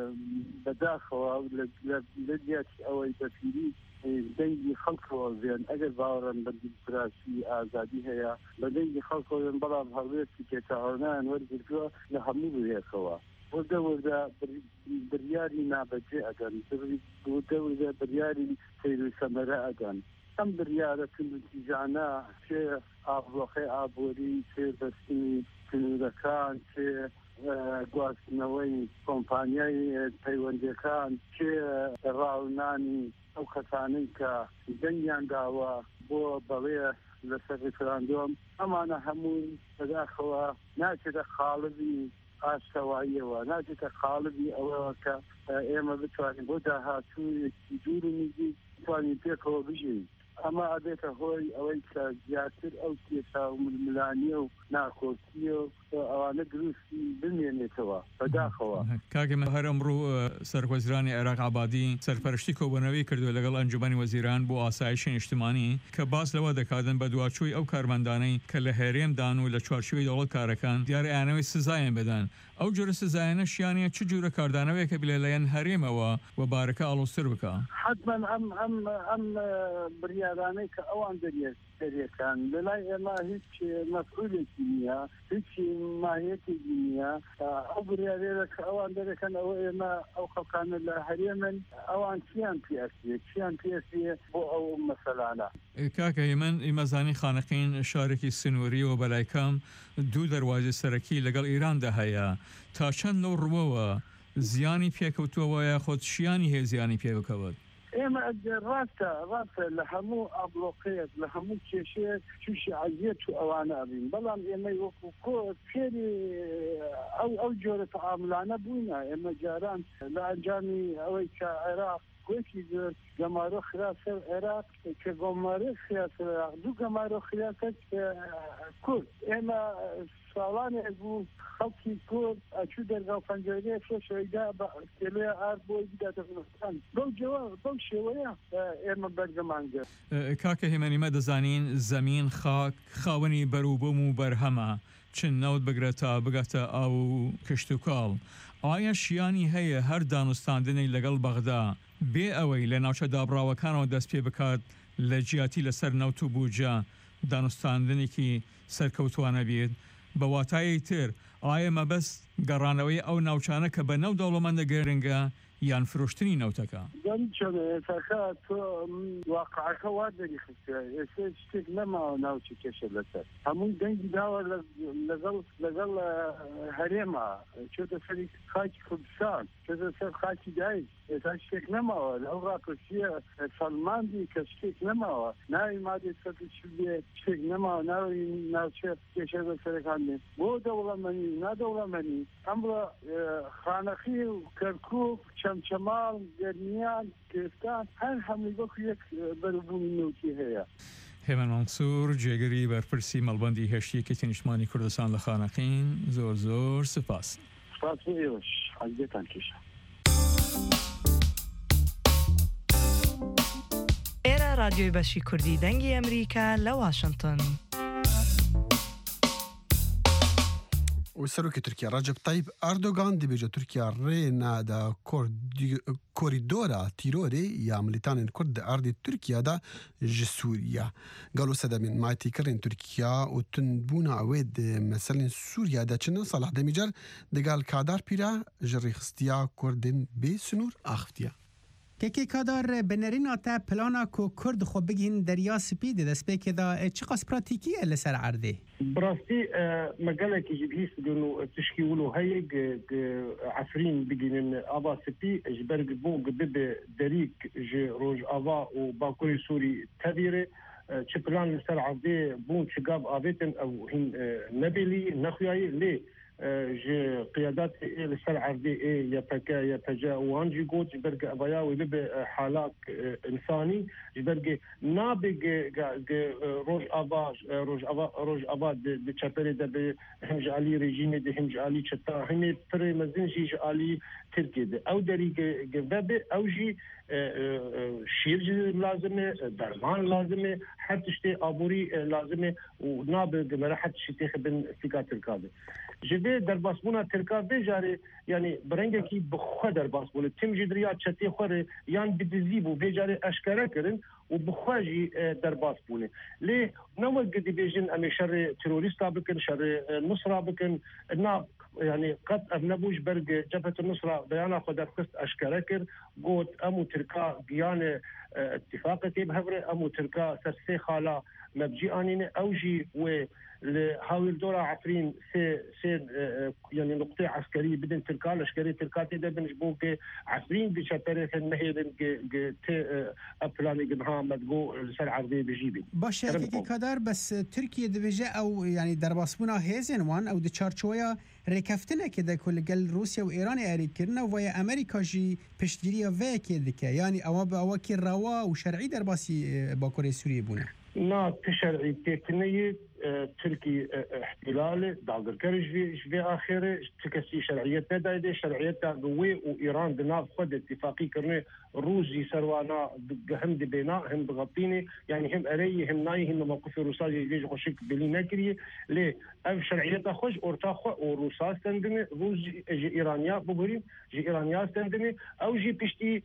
بەداخەوە لە دیاتی ئەوەی بەپیری دەنگی خەڵکەوە بێن ئەگەر باوەڕێن بە دیموکراسی ئازادی هەیە بە دەنگی خەڵکەوە بەڵام هەڵوێستی پێچەوانیان وەرگرتووە لە هەموو بوێکەوە وردە وردە بریاری نابەجێ ئەگەن وردە وردە بریاری سەیر و سەمەرە ئەگەن ئەم بریارە تیژانە چێ ئابڕۆخەی ئابووری چێ بەستنی تنورەکان چێ گواستنەوەی کۆمپانیای پەیوەندیەکان چێ ڕاونانی ئەو کەسانەی کە دەنگیان داوە بۆ بەڵێ لەسەر ڕفراندۆم ئەمانە هەمووی بەداخەوە ناچێتە خاڵبی ئاشتەواییەوە ناچێتە خاڵبی ئەوەوە کە ئێمە بتوانین بۆ داهاتوو دوور و نزیک بتوانین پێکەوە بژین ئەمە ئەبێتە هۆی ئەوەی کە زیاتر ئەو کێشا و ململانیە و ناخۆشیە و ئەوانە دروستی بمێنێتەوە بەداخەوە. کاگە من هەر ئەمڕۆ سەرۆکوەزیرانی عێراق عەبادی سەرپەرشتی کۆبوونەوەی کردو لەگەڵ ئەنجومەنی وەزیران بۆ ئاسایشی نیشتیمانی کە باس لەوە دەکاتن بە دوواچووی ئەو کارمەندانەی کە لە هێرێمدان و لە چوارچووی دەوڵەت کارەکان دیارە ئەیانەوەی سزایان بدەن. ئەو جۆرە سزایانە شیانە چ جۆرە کاردانەوەیە کە بلێلەیەن هەرێمەوە و بارەکە ئاڵۆزتر بکە؟ حتما ئەم ئەم ئەم بریارانەی کە ئەوان دەریێت دەریەکان لەلای ئێمە هیچ مەسئولێکی نییە، هیچ ماهیەتێکی نییە. ئەو بریارێرە کە ئەوان دەرەکەن ئەوە ئێمە ئەو خەڵکانە لە هەرێمن ئەوان چیان پێسیە چیان پێسیە بۆ ئەو مەسەلانە. کاکە هێمن ئیمەزانی خانەقین شارێکی سنووری و بەلایکەم دوو دەواازی سەرەکی لەگەڵ ئیراندا هەیە تا چەند لەو ڕووەوە زیانی پێکەوتووەوە یا خۆت شیانی هەیە زیانی پێبکەوت؟ ئێمە ڕاستە ڕاستە لە هەموو ئابلۆقەیەک لە هەموو کێشەیەک تووشی عەزیەت و ئەوانە ئەبین، بەڵام ئێمەی وەکو کۆ فێری ئەو ئەو جۆرە تەعاملانە بووینە. ئێمە جاران لە ئەنجامی ئەوەی کە عێراق گوێکی گەمارۆ خراسە عێراق کە گۆمارە خراسە عێراق دوو گەمارۆ خراسە کورد ئێمە ساڵانێک بوو خەڵکی کورد ئەچوو دەرگاو پەنجەرەیە فێشەوەیدا تێلێ ئار بۆی بداتە کوردستان. بەو جەواب بەو شێوەیە ئێمە بەرگەمان گرت. کاکە هێمەنیمە دەزانین زەمین خاک خاوەنی بەروبووم و بەرهەمە چن نەوت بگرێت تا بگاتە ئاو و کشت و کاڵ. ئایا شیانی هەیە هەر دانوستاندنی لەگەڵ بەغدا بێ ئەوەی لە ناوچە دابراوەکانەوە دەست پێ بکات لە جیاتی لەسەر نەوت و بووجە دانوستاندنێکی سەرکەوتوانە بێت؟ بە واتایی تر ئایا مەبەست گەڕانەوەی ئەو ناوچانە کە بە نەو دەوڵەمەندە گەرنگە یان فرۆشتنی نەوتەکە؟ چۆنێتەکە تۆ واقعەکە وا دەریخستە ئێستا شتێک نەماوە ناوچی کێشە لەسەر هەمووی دەنگی داوە لەگەڵ لەگەڵ هەرێمە چۆتە سەری خاکی کوردستان چۆتە سەر خاکی دایک ئێستا شتێک نەماوە لەو ڕاپرسیە سەلماندی کە شتێک نەماوە ناوی مادێ سەدی بێ شتێک نەماوە ناوی ناوچە کێشە لەسەرەکان بێ بۆ دەوڵەمەنی نادەوڵەمەنی ئەمڕۆ خانەخی و کەرکووک چەمچەماڵ گەرمیان کوێستان هەر هەمووی وەکو یەک بەروبوونی نەوتی هەیە. هێمن مەنسوور جێگەری بەرپرسی مەڵبەندی هەشتیەکەتی نیشتمانی کوردستان لە خانەقین زۆر زۆر سپاس. سپاس بۆ ئێوەش حەزیەتان کێشە. ئێرە رادیۆی بەشی کوردی دەنگی ئەمریکا لە واشنگتن. و سەرۆکی تورکیا ڕەجەب تایب ئەردۆغان دەبێژە تورکیا ڕێنادا کۆریدۆرە تیرۆرێ یا ملیتانên کورد di erdê Tirkiyada ji Sûriya. Galo sedemên matîkirên Tirkiya û tundbûna wê di meselên Sûriya de çin Salah Demîcer digal kadar pîra ji rêxistiya Kurdên bê sinûr axiftiye. کێکی کادار بنەرینە تا پلانا کو کورد خۆ بگین دەریا سپی دە دەستپێکێدا چ قەس پراتیکیە لەسەر عەردێ؟ براستی مەگەلێکی جبهیس بگن و تشکیول و هەیە عفرین بگینن ئاوا سپی ji ber بۆ ببێ دەریک ji Rojava û Bakurê Sûrî tevîre çi plan li ser عەردێ bûn çi gav avêtin ew hîn nebêlî nexuyayî lê ji قيادات لسر عردي يا بكا يا بجا وانجي جوت برجع بيا ويبقى حالات انساني برجع نابج روج ابا روج ابا روج ابا د چپره د همج علي رژیم د همج علي چتا هم پر مزن جي علي تركي د او دري جبب او جي شير لازمه درمان لازمه حتى شتي ابوري لازمه ونابج مرحت شتي خبن فيكات الكاده جبه در باسبونا ترکا بجاره یعنی برنگه کی بخوا در باسبول تیم جدریا چتی خوره یان بدزیبو بجاره اشکره کرن و بخواجی در باسبونه لی نوع قدی بیجن امی شر تروریست بکن شر نصرة بکن نا يعني قد ابنبوش برج جبهة النصرة بيانا خود قست اشكره كر قوت امو تركا قيان اتفاقتي بهبره امو تركا سرسي خالا مبجي انين اوجي و لهاول دورة عفرين سي سي يعني نقطة عسكرية بدن تركا لشكري تركاتي ده بنجبوك عفرين بشا تاريخ النهيرن تي أبلاني جنها مدقو لسر عربي بجيبي باشه که کدار بس ترکیه دبیجه او یعنی در باسبونا هیزن وان او د چارچویا ریکفتنه که د کل گل روسیا و ایران اری کرنه و یا امریکا جی پشتگیری و که دکه یعنی او به او که روا و شرعی در باسی باکوری سوریه بونه نا تشرعي تكنية تركي احتلال داغر كرج في في آخره تكسي شرعية ندايدة شرعية قوي وإيران دناف خد اتفاقي كرنه روزي سروانا هم دبينا هم بغطيني يعني هم أري هم ناي هم موقف روسا يجي خوشك بلي نكري ليه أف شرعية خوش أرتاخ وروسا استندني روزي جي إيرانيا بقولين جي إيرانيا استندني أو جي بيشتي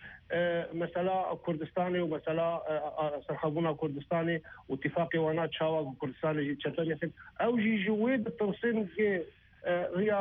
مثلا كردستاني ومثلا سرحبونا كردستاني واتفاقي وانا تشاوا كردستاني تشتري او جي جوي بالتوصيل في هي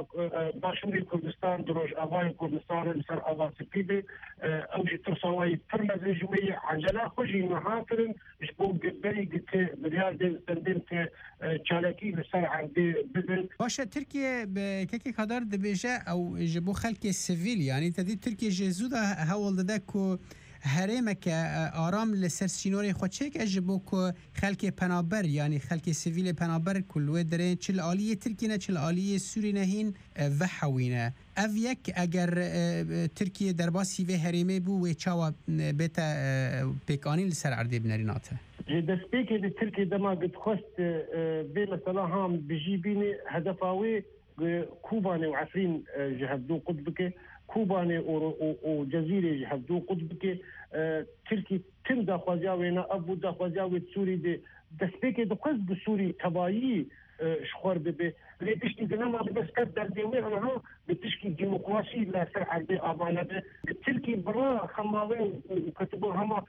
باشمري كردستان دروج افاي كردستان سر افا سبيدي او جي ترسواي ترمز جوي عجله خوجي محافرن جبو بري قلت بريال دي سندنت تشالكي لسر عندي بدل باشه تركيا بكيكي قدر دبيجه او جبو خلق السيفيل يعني تدي تركيا جزودا هول ددكو هرمك آرام لسر سینوری خودچه که اجبو که خلق پنابر یعنی خلق سیویل پنابر کلوه داره چل آلیه ترکی نه چل آلیه سوری نهین و حوینه او یک اگر ترکیه در باسی و هرمه بو و چاوا بیتا پیکانی لسر عرده بنریناته دست که ترکیه دما قد خست بی مثلا هم بجیبینی هدفاوی کوبانه و عفرین جهدو قطبکه كوباني وجزيرة يحفظوا قطبك تركي تم داخوازياوينا أبو داخوازياوي سوري دي دسبيكي دو قصد سوري تبايي شخور ببي اللي تشكي دنما بس كدر ديوي أنا بتشكي ديمقراطي لا سر عندي أبانا تركي برا خماوين كتبوا هما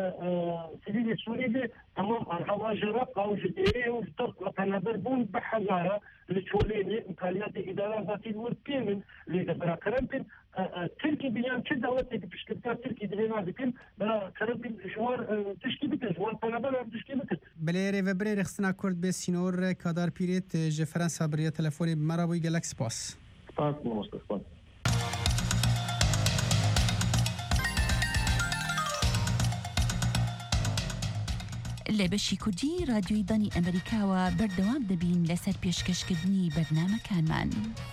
سبيل سوري دي تمام الحواجرة أو جديري وفترق وتنابر بون بحزارة لتوليني إمكانيات إدارة ذاتي الوركيمن اللي دبرا كرمبن تركي بيان كل دولتي بشكلتها تركي دلينا بكل كرمبن جوار تشكي بكل جوار تنابر تشكي بكل بليري وبرير خصنا كرد بسينور كادار بيريت جي فرنسا بريا تلفوني بمرابوي جالاكس باس باس مصطفى لە بەشی کوردی رادیۆی دانی ئەمریکاوە بەردەوام دەبین لەسەر پێشکەشکردنی بەرنامەکانمان.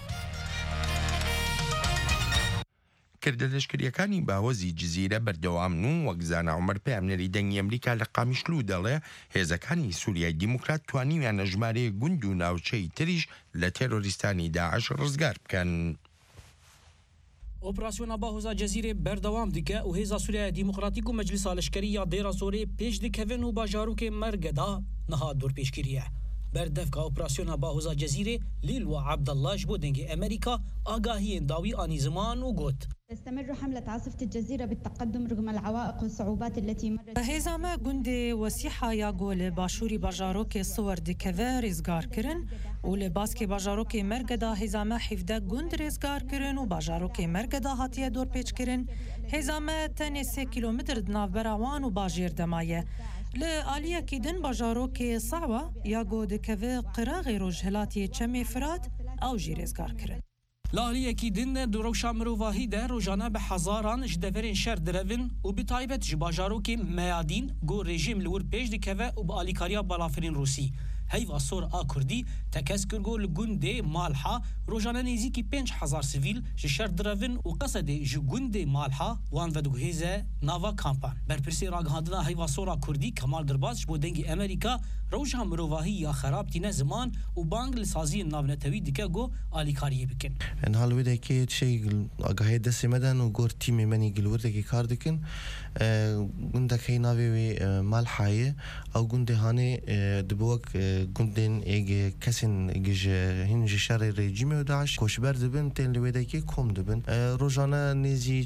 کردەدەشکریەکانی باوەزی جزیرە بەردەوامن و وەک زانا عومەر پەیامنەری دەنگی ئەمریکا لە قامیشلو دەڵێ هێزەکانی سووریای دیموکرات توانیویانە ژمارەیە گوند و ناوچەی تریش لە تێرۆریستانی داعش ڕزگار بکەن. اوپراسیون باهوزا جزیره بردوام دیگه و هیزا سوریه دیموکراتیک و مجلس لشکری یا دیرا سوری پیش دکوین و باجاروک مرگدا نها دور پیشگیریه بردفکا اوپراسیون باهوزا جزیره لیل و عبدالله جبو دنگ امریکا آگاهی داوی آنی زمان و گوت تستمر حملة عاصفة الجزيرة بالتقدم رغم العوائق والصعوبات التي مرت هزامة جندي وسيحة يقول باشوري باجاروكي صور دكفا رزقار كرن ولباسكي باجاروكي مرقدا هزامة حفظة جند رزقار كرن وباجاروكي مرقدا هاتية دور بيش كرن هزامة تاني سي كيلومتر دناف براوان وباجير دماية لآلية كيدن باجاروكي صعبة يقول دكفا قراغي روجهلاتي چمي فرات أو جي رزقار كرن لالیه کی دن دروشا مروواهی ده روزانه به هزاران جدورین شهر درون و به تایبت جباجارو که میادین گو رژیم لور پیش دکوه و به آلیکاریا بالافرین روسی هیوا سور آکردی تکس کرگو لگونده مالحا روزانه نیزی کی پنج هزار سیویل شهر درون و قصد جگونده مالحا وان ودو هیزه ناوا کامپان برپرسی راگهاندنا هیوا سور آکردی کمال درباز بو دنگی امریکا روزها مروواهی یا خراب تینه زمان و بانگ لسازی ناونتوی دکه گو آلیکاریه بکن ان حال وده که شيء آگاهی دست مدن و گور تیمی منی گلورده که کار دکن گنده که ناوی مالحایه او گنده هانه دبوک گندن اگه کسین اگه هنج شر رژیم و داعش کوشبر دبن تن لوده که کم دبن روزانه نیزی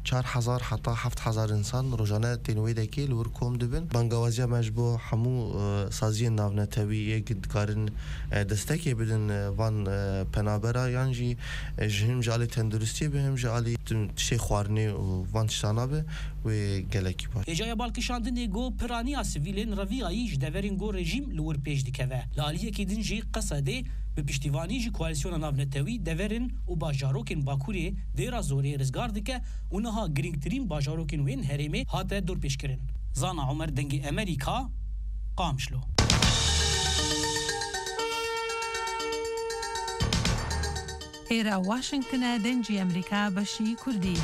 چهار هزار حتی هفت هزار انسان روزانه تنوی دکی لور کوم دبن بانگوازی مجبور همو سازی ناونتوی یک کارن دستکی بدن وان پنابرا یعنی جهم جالی تندرستی بهم جالی شی خوارنی وان شانابه و گلکی بار. اجای بالکشاندن گو پرانی سیویلین رویایی جدورین گو رژیم لور پیش دکوه. لالیه کی دنجی قصده به پشتیوانی جی کوالسیون ناونتوی دورن و باجاروکن باکوری دیرا زوری رزگار دکه اونها گرینگترین باجاروکن وین هریمه هاته دور پیش کرن. زانا عمر دنگی امریکا قامشلو. ایرا واشنگتن دنجی امریکا بشی کردی.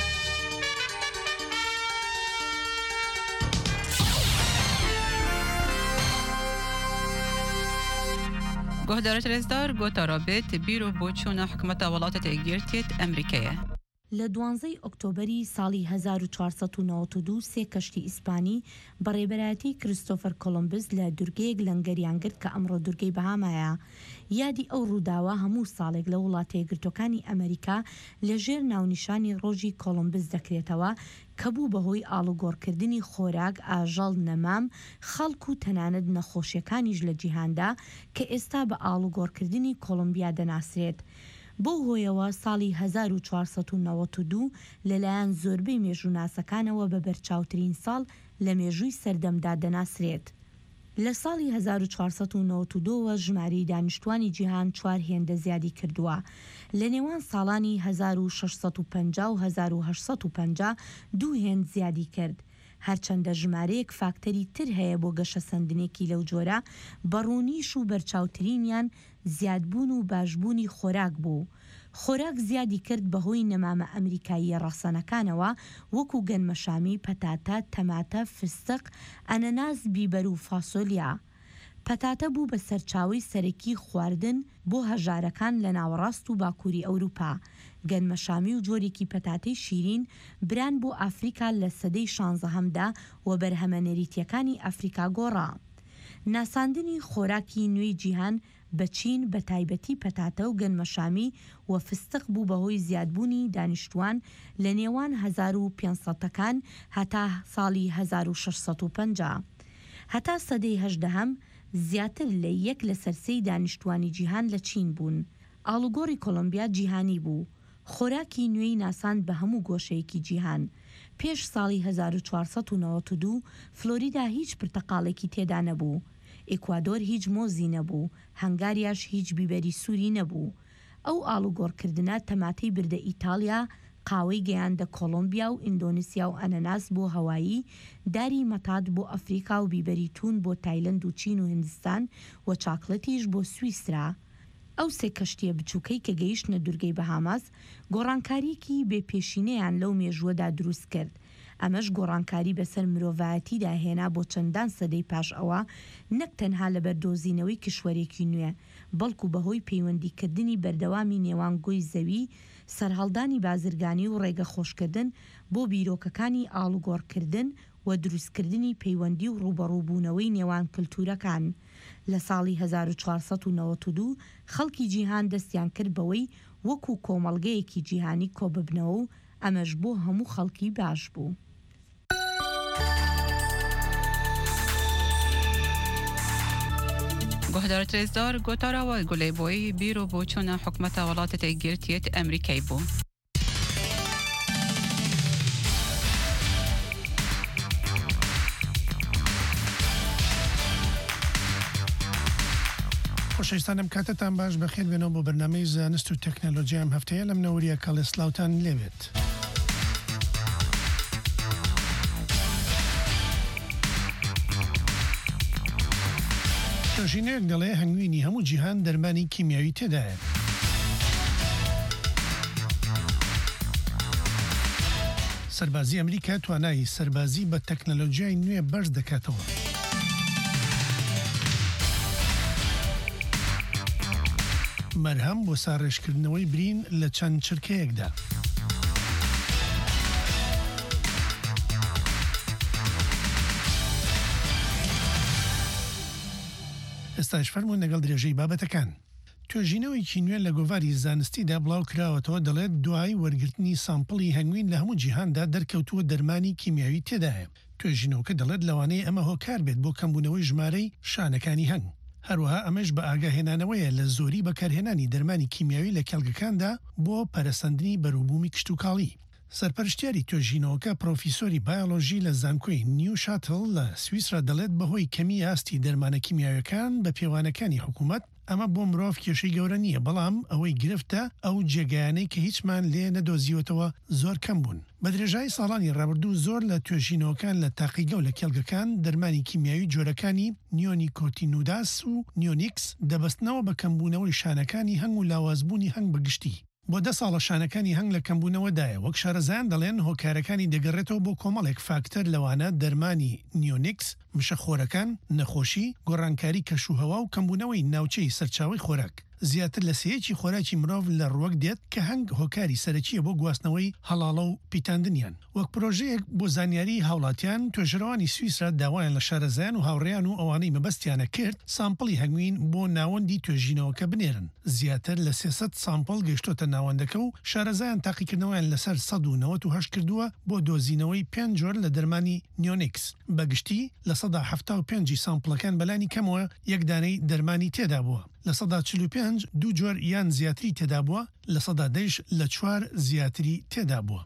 گهدارت رزدار گوتا رابط بیرو بوچونا حکمت ولات تگیرتیت امریکیه. لە دوانزەی ئۆکتۆبەری ساڵی هەزار و چوارسەد و نەوەت و دوو سێ کەشتی ئیسپانی بەڕێبەرایەتی کریستۆفەر کۆلۆمبس لە دورگەیەک لەنگەریان گرت کە ئەمڕۆ دورگەی بەهامایە. یادی ئەو ڕووداوە هەموو ساڵێک لە وڵاتە یەکگرتوەکانی ئەمریکا لەژێر ناونیشانی ڕۆژی کۆلۆمبس دەکرێتەوە کە بوو بەهۆی ئاڵوگۆڕکردنی خۆراک، ئاژەڵ، نەمام، خەڵک و تەنانەت نەخۆشیەکانیش لە جیهاندا کە ئێستا بە ئاڵوگۆڕکردنی کۆلۆمبیا دەناسرێت. بۆ هۆیەوە ساڵی هەزار و چوارسەد و نەوەت و دوو لەلایەن زۆربەی مێژووناسەکانەوە بە بەرچاوترین ساڵ لە مێژووی سەردەمدا دەناسرێت. لە ساڵی هەزار و چوارسەد و نەوەت و دووەوە ژمارەی دانیشتوانی جیهان چوار هێندە زیادی کردووە. لە نێوان ساڵانی هەزار و شەشسەد و پەنجا و هەزار و هەشسەد و پەنجا دوو هێند زیادی کرد. هەرچەندە ژمارەیەک فاکتەری تر هەیە بۆ گەشە سندنێکی لەو جۆرە، بەڕوونیش و بەرچاوترینیان زیادبوون و باشبوونی خۆراک بوو. خۆراک زیادی کرد بەهۆی نەمامە ئەمریکاییە ڕەسەنەکانەوە وەکو گەنمەشامی، پەتاتە، تەماتە، فستق، ئەنەناس، بیبەر و فاسۆلیا. پەتاتە بوو بە سەرچاوی سەرەکی خواردن بۆ هەژارەکان لە ناوەڕاست و باکووری ئەوروپا. گەنمەشامی و جۆرێکی پەتاتەی شیرین بران بۆ ئافریقا لە سەدەی شانزەهەمدا و بەرهەمە نەریتیەکانی ئەفریقا گۆڕا. ناساندنی خۆراکی نوێی جیهان بە چین بە تایبەتی پەتاتە و گەنمەشامی و فستق بوو بەهۆی زیادبوونی دانیشتوان لە نێوان هەزار و پێنجسەدەکان هەتا ساڵی هەزار و شەشسەد و پەنجا. هەتا سەدەی هەژدەهەم زیاتر لە یەک لە سەرسەی دانیشتوانی جیهان لە چین بوون. ئاڵوگۆڕی کۆلۆمبیا جیهانی بوو. خۆراکی نوێی ناساند بە هەموو گۆشەیەکی جیهان. پێش ساڵی هەزار و چوارسەد و نەوەت و دوو فلۆریدا هیچ پرتەقاڵێکی تێدا نەبوو. ئیکوادۆر هیچ مۆزی نەبوو، هەنگاریاش هیچ بیبەری سووری نەبوو. ئەو ئاڵوگۆڕکردنە تەماتەی بردە ئیتالیا، قاوەی گەیاندە کۆلۆمبیا و ئیندۆنیسیا و ئەنەناس بۆ هەوایی، داری مەتاد بۆ ئەفریقا و بیبەری تون بۆ تایلەند و چین و هندستان و چاکلەتیش بۆ سویسرا. ئەو سێ کەشتیە بچووکەی کە گەیشتنە دورگەی بەهاماس گۆڕانکاریەکی بێپێشینەیان لەو مێژووەدا دروست کرد. ئەمەش گۆڕانکاری بەسەر مرۆڤایەتیدا هێنا بۆ چەندان سەدەی پاش ئەوە، نەک تەنها لە بەردۆزینەوەی کشوەرێکی نوێ، بەڵکو بەهۆی پەیوەندیکردنی بەردەوامی نێوان گۆی زەوی، سەرهەڵدانی بازرگانی و ڕێگە خۆشکردن بۆ بیرۆکەکانی ئاڵوگۆڕکردن و دروستکردنی پەیوەندی و ڕوبەڕووبوونەوەی نێوان کلتورەکان. لە ساڵی هەزار و چوارسەد و نەوەت و دوو خەڵکی جیهان دەستیان کرد بەوەی وەکو کۆمەڵگەیەکی جیهانی کۆببنەوە و ئەمەش بۆ هەموو خەڵکی باش بوو. گهدارت رزدار گوتارا و گله بوی بیرو بوچونا حکمت ولات تگیرتیت امریکای بو. خۆشەویستانم کاتتان باش بەخێر بێنەوە بۆ بەرنامەی زانست و تەکنۆلۆژی ئەم هەفتەیە لەم نەوەریە کاڵێسلااوتان لێوێت. ژینێک دەڵێ هەنگوینی هەموو جیهان دەرمانی کیمیاوی تێدایە. سەربازی ئەمریکا توانایی سەربازی بە تەکنۆلۆژیای نوێ بەرز دەکاتەوە. مەرهەم بۆ ساڕێژکردنەوەی برین لە چەند چرکەیەکدا. ئێستاش فەرموون لەگەڵ درێژەی بابەتەکان. توێژینەوەی نوێن لە گۆڤاری زانستیدا بڵاو کراوەتەوە دەڵێت دوای وەرگرتنی سامپڵی هەنگوین لە هەموو جیهاندا دەرکەوتووە دەرمانی کیمیاوی تێدایە. توێژینەوەکە دەڵێت لەوانەیە ئەمە هۆکار بێت بۆ کەمبوونەوەی ژمارەی شانەکانی هەنگ. هەروەها ئەمەش بە ئاگاهێنانەوەیە لە زۆری بەکارهێنانی دەرمانی کیمیاوی لە کێڵگەکاندا بۆ پەرەسەندنی بەرووبوومی کشتتوکاڵی. سەرپەرشتیاری تۆژینەوەکە پرۆفیسۆری بایۆلۆژی لە زانکۆی نیو شاتل لە سویسرا دەڵێت بەهۆی کەمی ئاستی دەرمانە کیمیاویەکان بە پێوانەکانی حکوومەت ئەمە بۆ مرۆڤ کێشەی گەورە نییە، بەڵام ئەوەی گرفتە ئەو جێگایانەی کە هیچمان لێ نەدۆزیوەتەوە زۆر کەم بوون. بە درێژای ساڵانی ڕابردوو زۆر لە توێژینەوەکان لە تاقیگە و لە کێڵگەکان دەرمانی کیمیاوی جۆرەکانی نیۆنیکۆتینوداس و نیۆنیکس دەبەستنەوە بە کەمبوونەوەی شانەکانی هەنگ و لاوازبوونی هەنگ بەگشتی. بۆ دە ساڵە شانەکانی هەنگ لە کەمبوونەوەدایە، وەک شارەزایان دەڵێن هۆکارەکانی دەگەڕێتەوە بۆ کۆمەڵێک فاکتەر لەوانە دەرمانی نیۆنیکس، مشەخۆرەکان، نەخۆشی، گۆڕانکاری کەشوهەوا و کەمبوونەوەی ناوچەی سەرچاوی خۆراک. زیاتر لە سەیەکی خۆراکی مرۆڤ لە ڕوەک دێت کە هەنگ هۆکاری سەرەکیە بۆ گواستنەوەی هەڵاڵە و پیتاندنیان. وەک پرۆژەیەک بۆ زانیاری هاوڵاتیان، توێژەرەوانی سویسرا داوایان لە شارەزایان و هاوڕێیان و ئەوانەی مەبەستیانە کرد سامپڵی هەنگوین بۆ ناوەندی توێژینەوەکە بنێرن. زیاتر لە سێسەد سامپڵ گەشتۆتە ناوەندەکە و شارەزایان تاقیکردنەوەیان لەسەر سەد و نەوەت و هەشت کردووە بۆ دۆزینەوەی پێنج جۆر لە دەرمانی نیۆنیکس. بەگشتی لە سەدا هەفتا و پێنجی سامپڵەکان بەلانی کەمەوە یەک دانەی دەرمانی تێدا بووە. لە سەدا چل و پێنج دوو جۆر یان زیاتری تێدا بووە، لە سەدا دەیش لە چوار زیاتری تێدا بووە.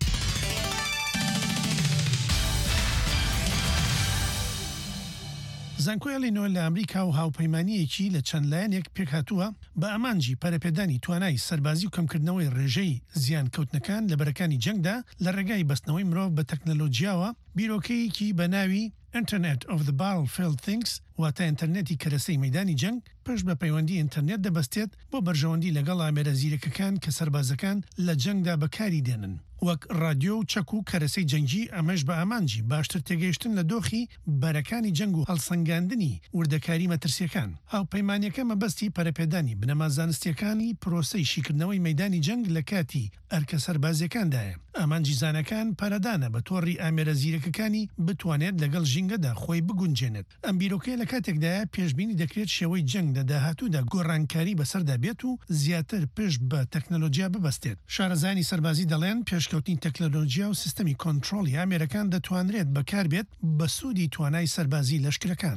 زانکۆی ئەلینۆ لە ئەمریکا و هاوپەیمانیەکی لە چەند لایەنێک پێک هاتووە بە ئەمانجی پەرەپێدانی توانای سەربازی و کەمکردنەوەی ڕێژەی زیان کەوتنەکان لە بەرەکانی جەنگدا لە ڕێگای بەستنەوەی مرۆڤ بە تەکنەلۆجیاوە بیرۆکەیەکی بە ناوی Internet of the Battlefield Things واتە ئینتەرنێتی کەرەسەی مەیدانی جەنگ پشت بە پەیوەندی ئینتەرنێت دەبەستێت بۆ بەرژەوەندی لەگەڵ ئامێرە زیرەکەکان کە سەربازەکان لە جەنگدا بەکاری دێنن، وەک ڕادیۆ و چەک و کەرەسەی جەنگی. ئەمەش بە ئامانجی باشتر تێگەیشتن لە دۆخی بەرەکانی جەنگ و هەڵسەنگاندنی وردەکاری مەترسیەکان. هاوپەیمانیەکە مەبەستی پەرەپێدانی بنەما زانستیەکانی پرۆسەی شیکردنەوەی مەیدانی جەنگ لە کاتی ئەرکە سەربازیەکاندایە. ئامانجی زانەکان پارەدانە بە تۆڕی ئامێرە زیرەکەکانی بتوانێت لەگەڵ ژینگەدا خۆی بگونجێنێت. ئەم بیرۆکەیە لە کاتێکدایە پێشبینی دەکرێت شێوەی جەنگ لە داهاتوودا گۆڕانکاری بەسەردا بێت و زیاتر پشت بە تەکنەلۆجیا ببەستێت. شارەزانی سەربازی دەڵێن پێشکەوتنی تەکنەلۆجیا و سیستەمی کۆنتڕۆلی ئامێرەکان دەتوانرێت بەکار بێت بە سوودی توانای سەربازی لەشکرەکان.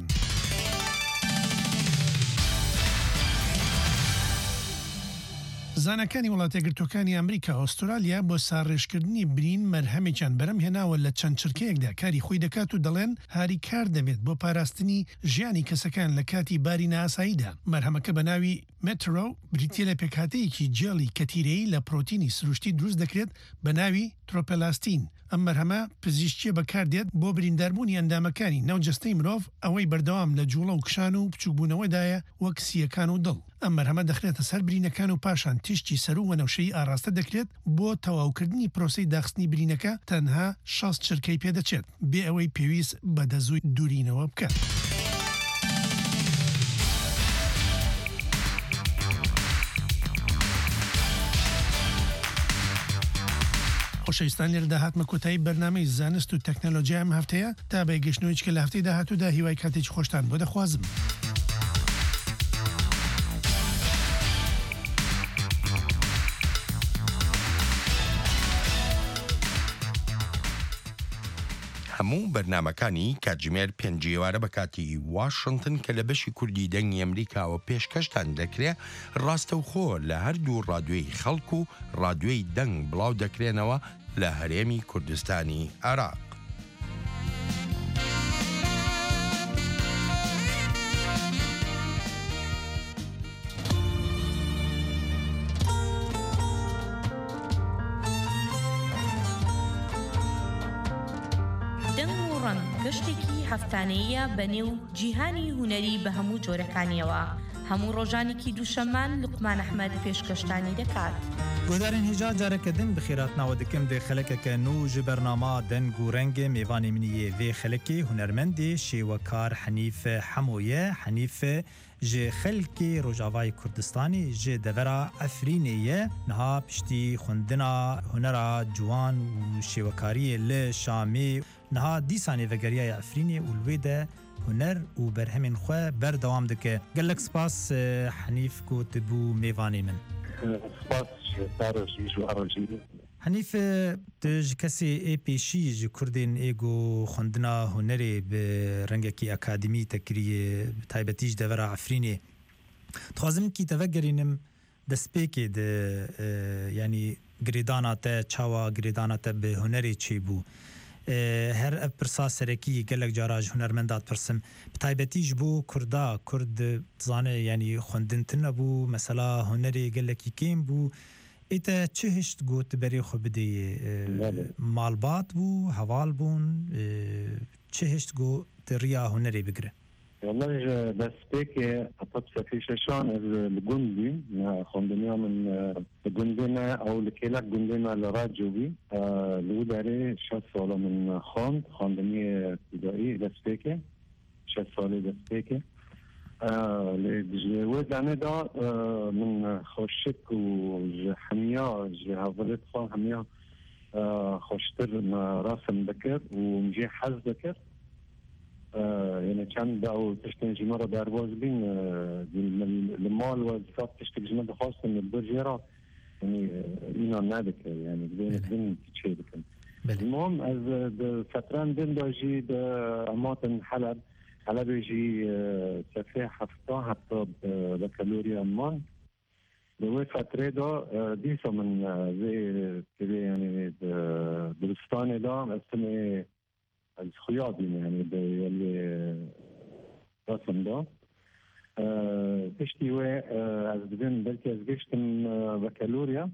زانەکانی وڵاتە گرتوەکانی ئەمریکا ئۆسترالیا بۆ ساڕێژکردنی برین مەرهەمێکیان بەرەم هێناوە لە چەند چرکەیەکدا کاری خۆی دەکات و دەڵێن هاری کار دەبێت بۆ پاراستنی ژیانی کەسەکان لە کاتی باری ناساییدا. مەرهەمەکە بە ناوی مترۆ بریتە لە پێکهاتەیەکی جێڵی کەتیرەیی لە پرۆتینی سروشتی دروست دەکرێت بە ناوی ترۆپەلاستین. ئەم مەرهەمە پزیشکیە بەکاردێت بۆ برینداربوونی ئەندامەکانی ناوجەستەی مرۆڤ ئەوەی بەردەوام لە جوڵە و کشان و بچووبوونەوەدایە وەک سیەکان و دڵ. ئەم مەرهەمە دەخرێتە سەر برینەکان و پاشان تیشتی سەر و وەنەوشەی ئاراستە دەکرێت بۆ تەواوکردنی پرۆسەی داخستنی برینەکە تەنها شەست چرکەی پێدەچێت بێ ئەوەی پێویست بە دەزووی دوورینەوە بکات. خۆشەویستان لێرە داهاتمە کۆتایی بەرنامەی زانست و تەکنەلۆجیا ئەم هەفتەیە تا بەیگەشتنەوەی کە لە هەفتەی داهاتوودا هیوای کاتێکی خۆشتان بۆ دەخوازم. هەموو بەرنامەکانی کاتژمێر پێنج ئێوارە بە کاتی واشنگتن کە لە بەشی کوردی دەنگی ئەمریکاوە پێشکەشتان دەکرێت ڕاستەوخۆ لە هەردوو ڕادیۆی خەڵک و ڕادیۆی دەنگ بڵاو دەکرێنەوە لە هەرێمی کوردستانی عێراق. گەشتێکی هەفتانەیە بەنێو جیهانی هونەری بە هەموو جۆرەکانیەوە. هەموو ڕۆژانێکی دووشەمان لوقمان ئەحمەد پێشکەشتانی دەکات. گۆدارین هێجا جارێکە دن بخیراتناوە دکم دێ خەلەکەکە نو ji بەرنامە دەنگ و ڕەنگێ میوانی منیە vê خەلەکی هونەرمەندێ شێوەکار حەنیف حەمۆیە حەنیف ji xelkê Rojavayê Kurdistanê ji devera Efrînê niha piştî xwendina hunera ciwan û şêwekariyê li Şamê niha dîsanê vegeriyaya Efrînê û li wê de هنر و برهمین خو بردوام دکه گلک سپاس حنیف کو تبو میوانی من سپاس دارجی جو ارجی حنیف تج کسی ای پیشی ج کردین ایگو خوندنا هنری به رنگ کی اکادمی تکریه تایبتیج دور عفرینی تخوازم کی تفکرینم دسپیکی د یعنی گریدانا تا چاوا گریدانا تا به هنری چی بو هر افرسا سرکی گلک جاراج هنرمندات پرسم بتایبتیج بو کردا کرد تزانه یعنی خوندن تنبو مثلا هنری گلکی کیم بو ایتا چه هشت گوت بری خو بدی مالبات بو حوال بون چه هشت گوت ریا هنری بگره والله بس بيك أطب في شان الجندي خندنيا من الجندنا أو لكيلك جندنا لراجوبي لوداري شاس سالا من خاند خاندني ابتدائي بس بيك شاس سالي بس بيك لجواد أنا دا من خوشك وحميا جهازت خان حميا خوشتر راسم بكر ومجي حز بكر يعني كان داو تشتنجي مرة دارواز بين المال والصاب تشتنجي مرة خاصة من البرجيرة يعني إنا نادك يعني بدين بدين تشي بكم المهم از فتران دين داجي دا أماطن حلب حلب يجي سفيه حفظة حتى بكالوريا أمان دوي فترة دا ديسا من زي كده يعني بلستاني دا اسمه الخياطي يعني اللي رسم ده تشتي وي از بدين بلكي از قشتم بكالوريا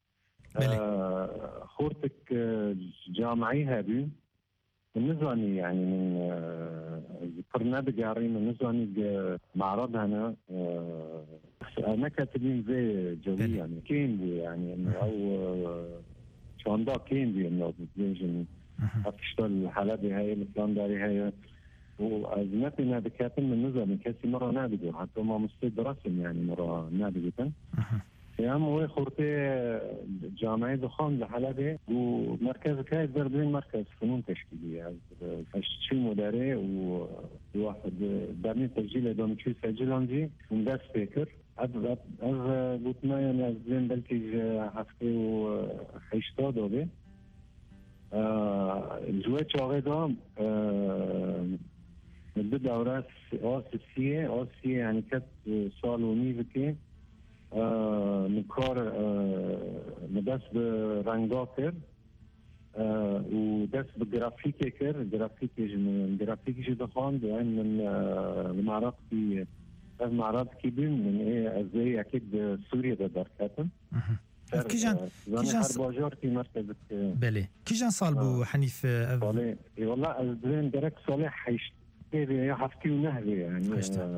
خورتك جامعي هابي النزواني يعني من ذكرنا بجارين النزواني معرض هنا انا كاتبين زي جوي يعني كيندي يعني او شوندا كيندي انه بيجن أشتغل حلبي هاي الفلانداري هاي وأزمتنا بكاتب من نزل من كاسي مرة نابدو حتى ما مستيد رسم يعني مرة نابدو كان في عام هو خورتي جامعي دخان لحلبي ومركز كاي بربين مركز فنون تشكيلية فشتشي مداري وواحد دارني تسجيل دوم تشي سجل عندي ومداس فكر أز أز قلت ما يعني أزين بلكي حفتي وحيشتا دوبي الجوات شاغدا مدة دورات آسيسية آسيسية يعني كت سال ونيفكي نكار مدرس برنگا كر ودرس بجرافيكي كر جرافيكي من جرافيكي جدا خان يعني من المعرض في المعرض كيبين من ايه ازاي اكيد سوريا ده دركاتن كيجان كيجان باجار في مركز بله كيجان صال بو حنيف صالح اي والله الزين درك صالح حيش يا حفتي ونهلي يعني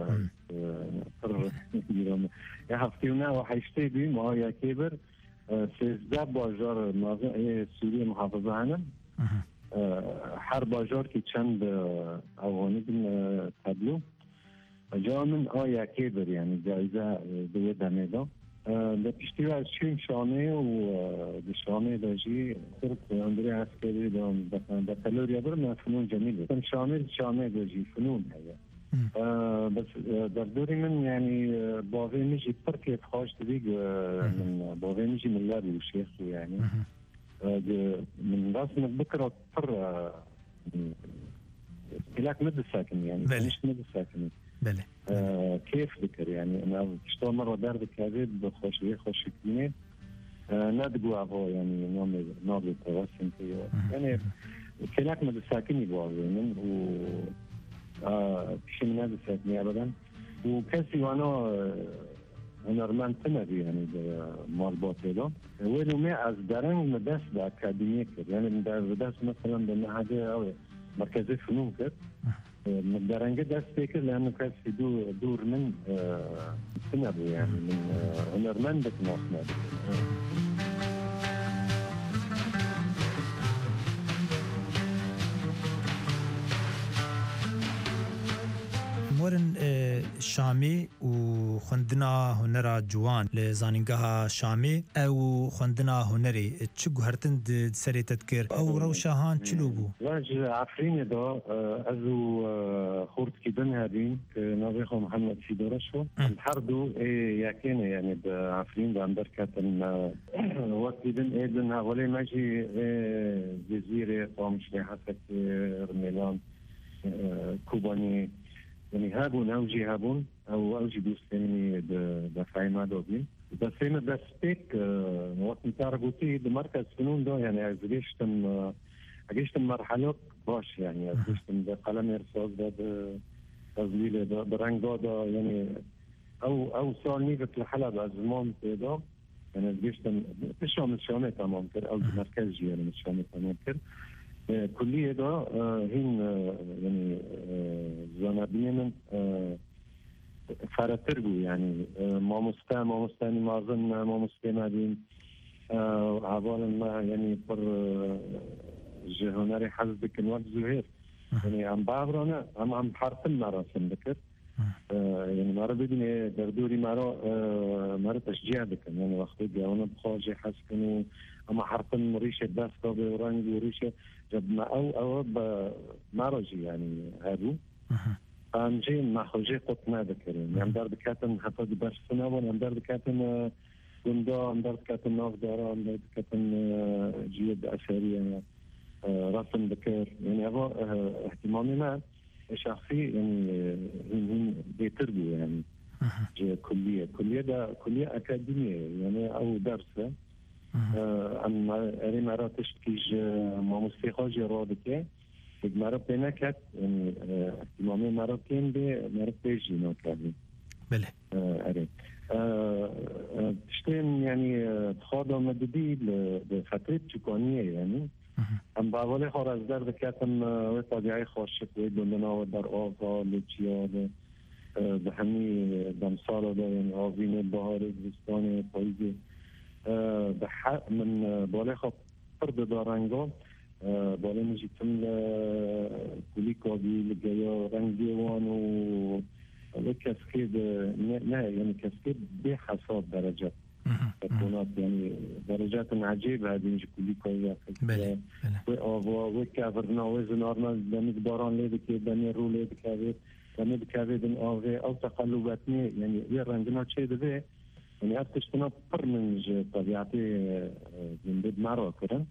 يا حفتي ونهلي حيشتي بي ما يا كبر سيزدا باجار مازن سوريا محافظة هنا حر باجار كي چند اواني بن تبلو جا من آیا كبر يعني جائزة دوه دميدا ده پشتی از چین شانه و ده شانه ده جی صرف اندری عسکری ده بکالوریا برم فنون جمیله بس شانه شانه ده جی فنون هیا بس در دوری من يعني باقي نجي تركيا تخاش تديق من باقي نجي من لابي وشيخ يعني من راسنا بكرة تفر كلاك مد الساكن يعني مش مد الساكن بله آه كيف ذكر يعني انا اشتغل مره دار ذكر بخوش خوش كلمه آه نادقوا ابو يعني نوم نوم التوسم في يعني كلاك مد الساكن يبغوا يعني و اه شيء من هذا الساكن ابدا وكاسي وانا هنرمان تنبي يعني مالبوت له وينو ما از درنگ مدرس باكاديميه يعني مدرس مثلا بالمعهد او مركز الفنون كده مدرنجة داس فكر لأنه كان في دور, دور من سنبو يعني من هنرمان بك ناصنا دورن شامی و خوندنا هنر جوان لزانینگاه شامی او خوندنا هنری چه گوهرتن سری تذکر او روشاهان چلو بو؟ واج عفرین دا ازو خورد کدن هدین که نویخو محمد فیدورشو هر دو یکینه یعنی عفرین دا اندر کتن وقت کدن ایدن اولی مجی جزیره قامش حسک رمیلان کوبانی يعني هابون أوجي هابون أو أوجي دوستني دفعي ما دوبين بس هنا بس بيك وقت متعرقوتي بمركز فنون ده يعني أزريشتم أجيشتم مرحلة باش يعني أزريشتم بقلم إرصاص ده بتزليل ده برنجة ده يعني أو أو سؤال نيجت الحلبة زمان ده يعني أزريشتم مش من الشامة تمام كده أو مركز يعني من الشامة تمام كده كلية ده هين يعني زنابين فراترجو يعني ما مستا ما مستاني ما أظن ما مستنادين عبارة ما يعني بر جهناري حزب كنوات زهير يعني عم بعبرنا عم عم حرفن مراسم ذكر يعني مرة بدني دردوري مرة مرة تشجيع ذكر يعني وقت جاونا بخارج حس كانوا أما حرفن ريشة بس طابع ورانج وريشة جب ما أو أو بمرجي يعني هادو أم جين مع خوجي قطنا ذكرين يعني دار بكاتن حتى دباش سنة ولا دار بكاتن جندا دار بكاتن ناف دارا دار بكاتن جيد أثرية رسم ذكر يعني أبغى اهتمامي ما شخصي يعني هم بيتربوا يعني كلية كلية ده كلية أكاديمية يعني أو درسة أم أري مرة تشتكيج ما مستخرج رادكة مرة بينكت يعني اهتمامي مرة كين ب مرة بيجي ناكلين بله أري تشتين يعني تخاضع مددي لفترة تكونية يعني ام باولی خور از در دکتم و طبیعی خوشک و دندنا و در آفا لچیاد به همی دمسال دا یعنی آوین بهار زستان پاییز به حق من بالی خوب پرد دارنگا بالی میجیتم کلی کابی لگیا رنگی وان و کسکید نه یعنی کسکید به حساب درجه تكونات يعني درجات عجيبة هذه كلي كويس بله وآوا وكافرنا وزنارنا لمد باران ليدك دنيا رو ليدك هذه لمد كافيدن آوه أو تقلباتني يعني يرنجنا شيء ده يعني أفتشتنا برمج طبيعتي من بيد معرض كده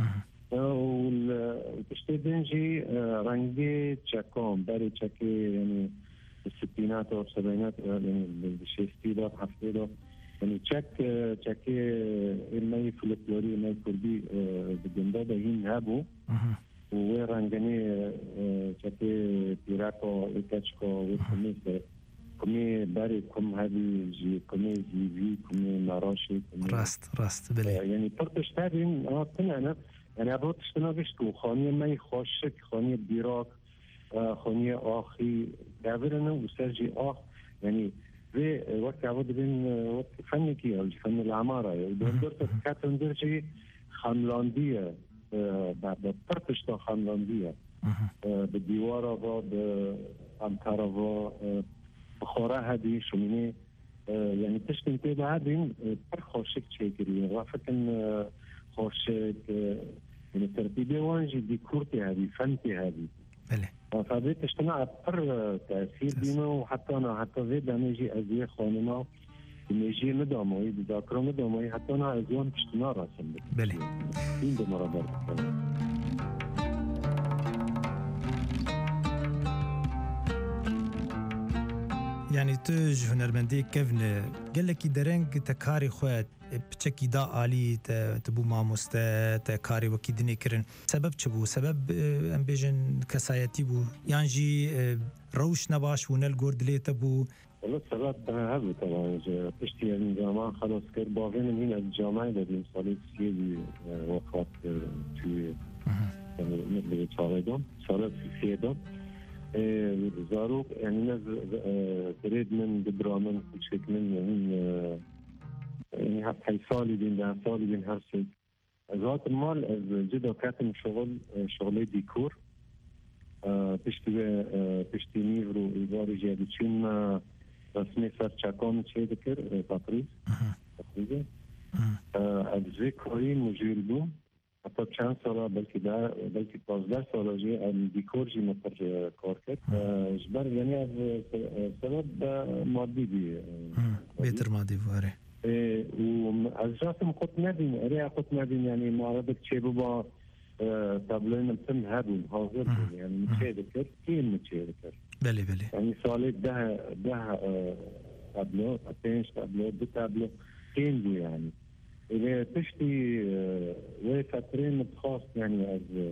وتشتي دنجي رنجي تشاكون باري تشاكي يعني الستينات أو السبعينات يعني الشيستيدات حفيدات يعني تشك تشكي الماي فلكلوري الماي كردي بالجندا ده هين هابو ورانجني تشكي بيراكو إتشكو وكمي كمي باري كم هذه جي كمي جي في كمي ناراشي راست راست بله يعني برتش تابين آه تنانا يعني أبغى تناقشكو خانية ماي خوشك خانية بيراك خانية آخي كابرنا وسرجي آخ يعني في وقت عبود بين وقت فنكي أو فن العمارة يعني درت كاتن درجي خاملاندية بعد برتش تا خاملاندية بالديوارة و بأمتارة و بخورة هذه شمينة يعني تشتم تبع هذين بر خوشك شكري رافقن خوشك يعني ترتيبي وانجي ديكورتي هذه فنتي هذه بله فبيت اجتماع بر تأثير بينا وحتى أنا حتى زيد أنا يجي أزياء خانما يجي مدامي بذاكرة مدامي حتى أنا أزيان اجتماع راسم بله إين ده مرة برد يعني توج هنرمندي كيفن قال لك درنج تكاري خوات بچکی دا عالی تبو ماموسته تکاری وکی دنی کرن سبب چه بو سبب ام بیجن کسایتی بو یعنی جی روش نباش و نل گرد لیت بو والله السبب هذا طبعا تشتي الجامعة خلاص كر باغين من هنا الجامعة ده صارت سيدي وفات في يعني مثل صاروا صارت في سيدا زاروك يعني ناس تريد من دبرامن كل شيء من يعني هاي سالي بين ده سالي بين هالشيء ذات المال جدا كاتم شغل شغلي ديكور پشتی پشتی نیورو ایواری جدی چون رسمی سر چکان چه دکر پاتریس پاتریس از ذکری مجیل بوم حتی چند ساله بلکه ده بلکه پانزده ساله جی از دیکور جی متر کار کرد جبر یعنی از سبب مادی بی بهتر مادی واره و از جاتم خود ندین اریا خود ندین یعنی معرض چه با تابلوی مثل هبون حاضر بون یعنی مچه دکر کیم مچه دکر بله بله یعنی سالی ده ده تابلو پنج تابلو دو تابلو کیم بو یعنی إذا تشتي وفترين متخاص يعني از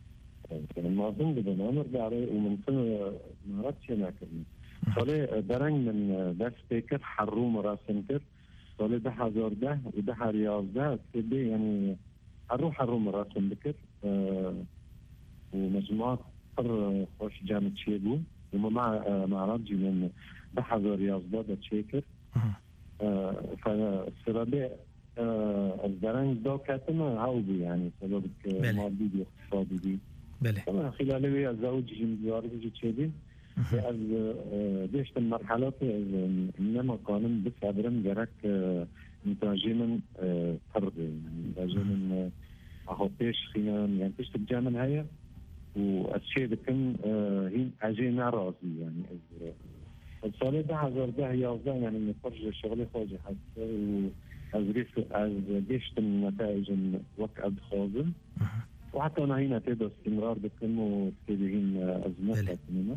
ما أظن بدنا نرجع ومن سنة ما رأتش هناك صالي درنج من بس بيكر حروم راسنكر صالي ده حزار ده وده رياض ده كده يعني حرو حروم راسن بكر أه ومجموعات قر خوش جامد شيبو ومع مع رجل من ده حزار رياض ده ده تشيكر أه فالسرابع الدرنج دو كاتما عوضي يعني سبب مادي دي اقتصادي دي بله طبعا خلال الزوج جمزاري جي تشيدين از ديشت المرحلات انما قانون بس عبرم جرك متراجما فرد يعني متراجما اهو بيش خيام يعني تشت بجامن هيا والشيء ده كان هين عجينا راسي يعني الصالح ده هزار ده يوزع يعني نفرج شغلي خوجي حتى از ريف از ديشت النتائج وقت خازن وحتى أنا هنا تقدر استمرار بكلمه تجيهين أزمات سينما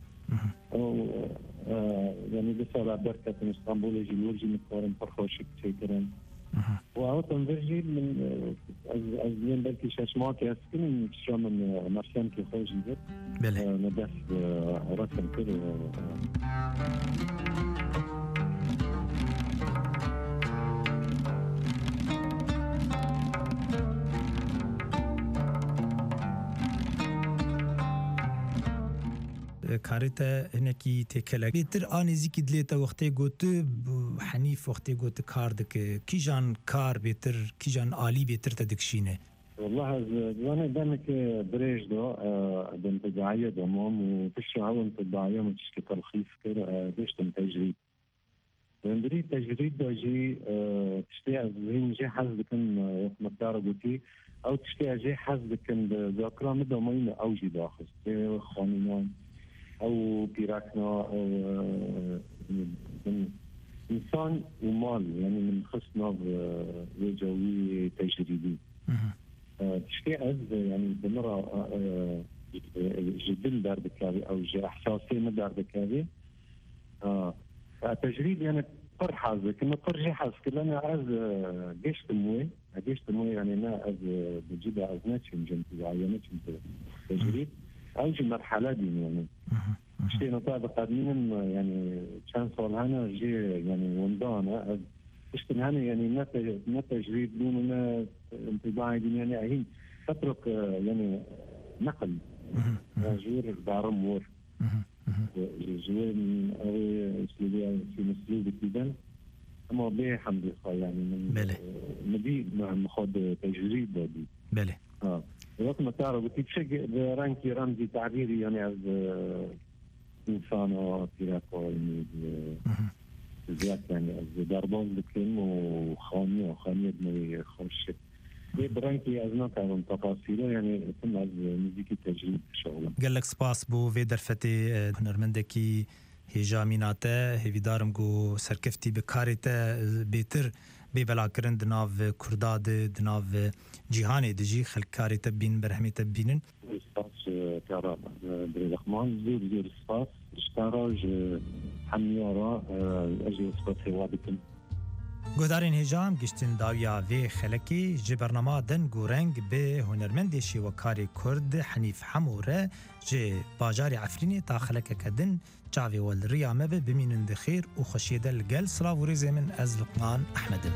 أو يعني بس على بركة من اسطنبول يجي الورجي مقارن فرخوشك شيكرا وهو تنفرجي من أزمين بلكي شاشمات يسكن من شو من مرسان كي خوجي جد بله ندف رسم كده کارتا هنکی تکلک بیتر آنیزی کی دلیتا وقتی گوت حنیف وقتی گوت کار دک کی جان کار بیتر کی جان عالی بیتر تدکشینه والله زمان دامك بريج دو دم تدعية ضمام وفيش عون تدعية متشكي تلخيص كده ديش تم تجريد وندري تجريد دو جي تشتي أزهين جي حزد كن مقدار قوتي أو تشتي أجي حزد كن ذاكرة مدى مين أو جي داخل خانينان أو بيراكنا أو من إنسان ومال يعني من خصنا وجوي تجريدي تشتي أز يعني بمرة جدل دار بكابي أو جي إحساسي ما دار بكابي تجريد يعني قر حازة كما قر جي حاز كلنا أز جيش تموي جيش تموي يعني ما أز بجيبها أز ناتشم جنتي عياناتشم تجريد أو جي مرحلة دي يعني شتي نطابق قديم يعني كان صار هنا جي يعني وندانا اشتن هنا يعني ما تجريد دون ما انطباعي دي يعني هين تترك يعني نقل جور دارم مور جور او اسلوبي في مسلوب كده اما به الحمد لله يعني من مدي مع مخاض تجريد دي بله اه وقت ما تعرف بتشجع رانكي رمزي تعبيري يعني از انسان وطريقه يعني زياد يعني از دربان بكلم وخاني وخاني ابن خوش برانكي از نكون تفاصيله يعني ثم از مزيكي تجريد شغله قال لك سباس بو في درفتي هنرمندكي هجاميناته هيدارم جو سركفتي بكارته بيتر ببلا كرند ناف كرداد دناف جيهاني دجي خلكاري تبين برهمي تبينن سباس كارا بريدخمان زور زور سباس اشتراج حميارا اجي سباس هوابتن گودارین هجام گشتن داویا و خلکی جبرنما دن گورنگ به هنرمند شیوکاری کرد حنیف حموره جه باجاری عفرینی تا خلک کدن جاوی والریا مبه بمینن دخیر و خوشیده لگل سلاو ریزه من از لقمان احمدم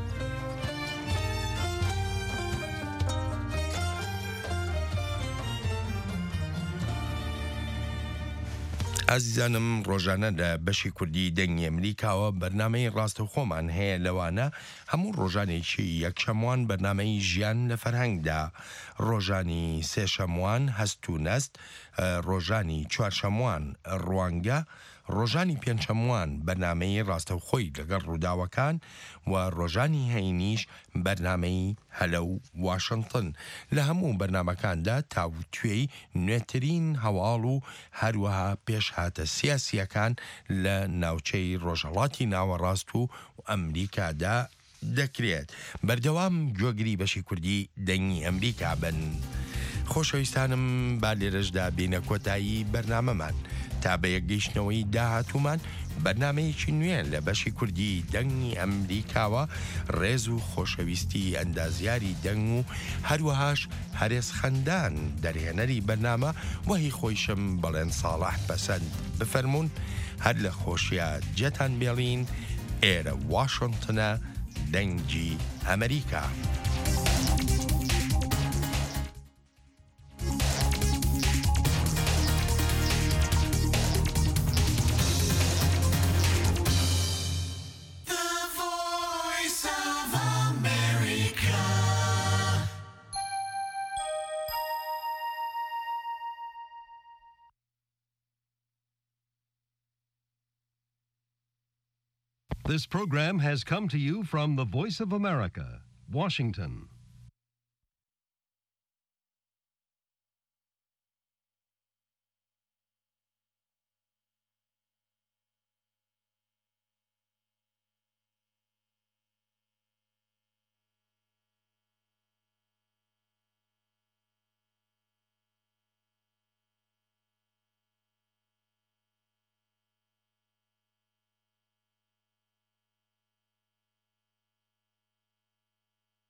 ئازیزانم ڕۆژانە لە بەشی کوردی دەنگی ئەمریکاوە بەرنامەی ڕاستە خۆمان هەیە لەوانە هەموو ڕۆژانێکی یەکشەموان بەرنامەی ژیان لە فەرهەنگدا، ڕۆژانی سێشەموان هەست و نەست، ڕۆژانی چوارشەموان ڕوانگە، ڕۆژانی پێنجشەموان بەرنامەی ڕاستە خۆی لەگەڵ ڕووداوەکان و ڕۆژانی هەینیش بەرنامەی هەلە و واشنگتن. لە هەموو بەرنامەکاندا تاوتوێی نوێترین هەواڵ و هەروەها پێشهاتە سیاسیەکان لە ناوچەی ڕۆژهەڵاتی ناوەڕاست و ئەمریکادا دەکرێت. بەردەوام گوێگری بەشی کوردی دەنگی ئەمریکا بن. خۆشەویستانم با لێرەشدا بینە کۆتایی بەرنامەمان تا بە یەکگەیشتنەوەی داهاتوومان بەرنامەیەکی نوێ لە بەشی کوردی دەنگی ئەمریکاوە ڕێز و خۆشەویستی ئەندازیاری دەنگ و هەروەهاش هەرێز خەندان دەرهێنەری بەرنامە وەهی خۆیشم بەڵێن ساڵح بەسەند بفەرمونون هەر لە خۆشیە جێتان بێڵین ئێرە واشنگتنە دەنگی ئەمریکا. This program has come to you from the Voice of America, Washington.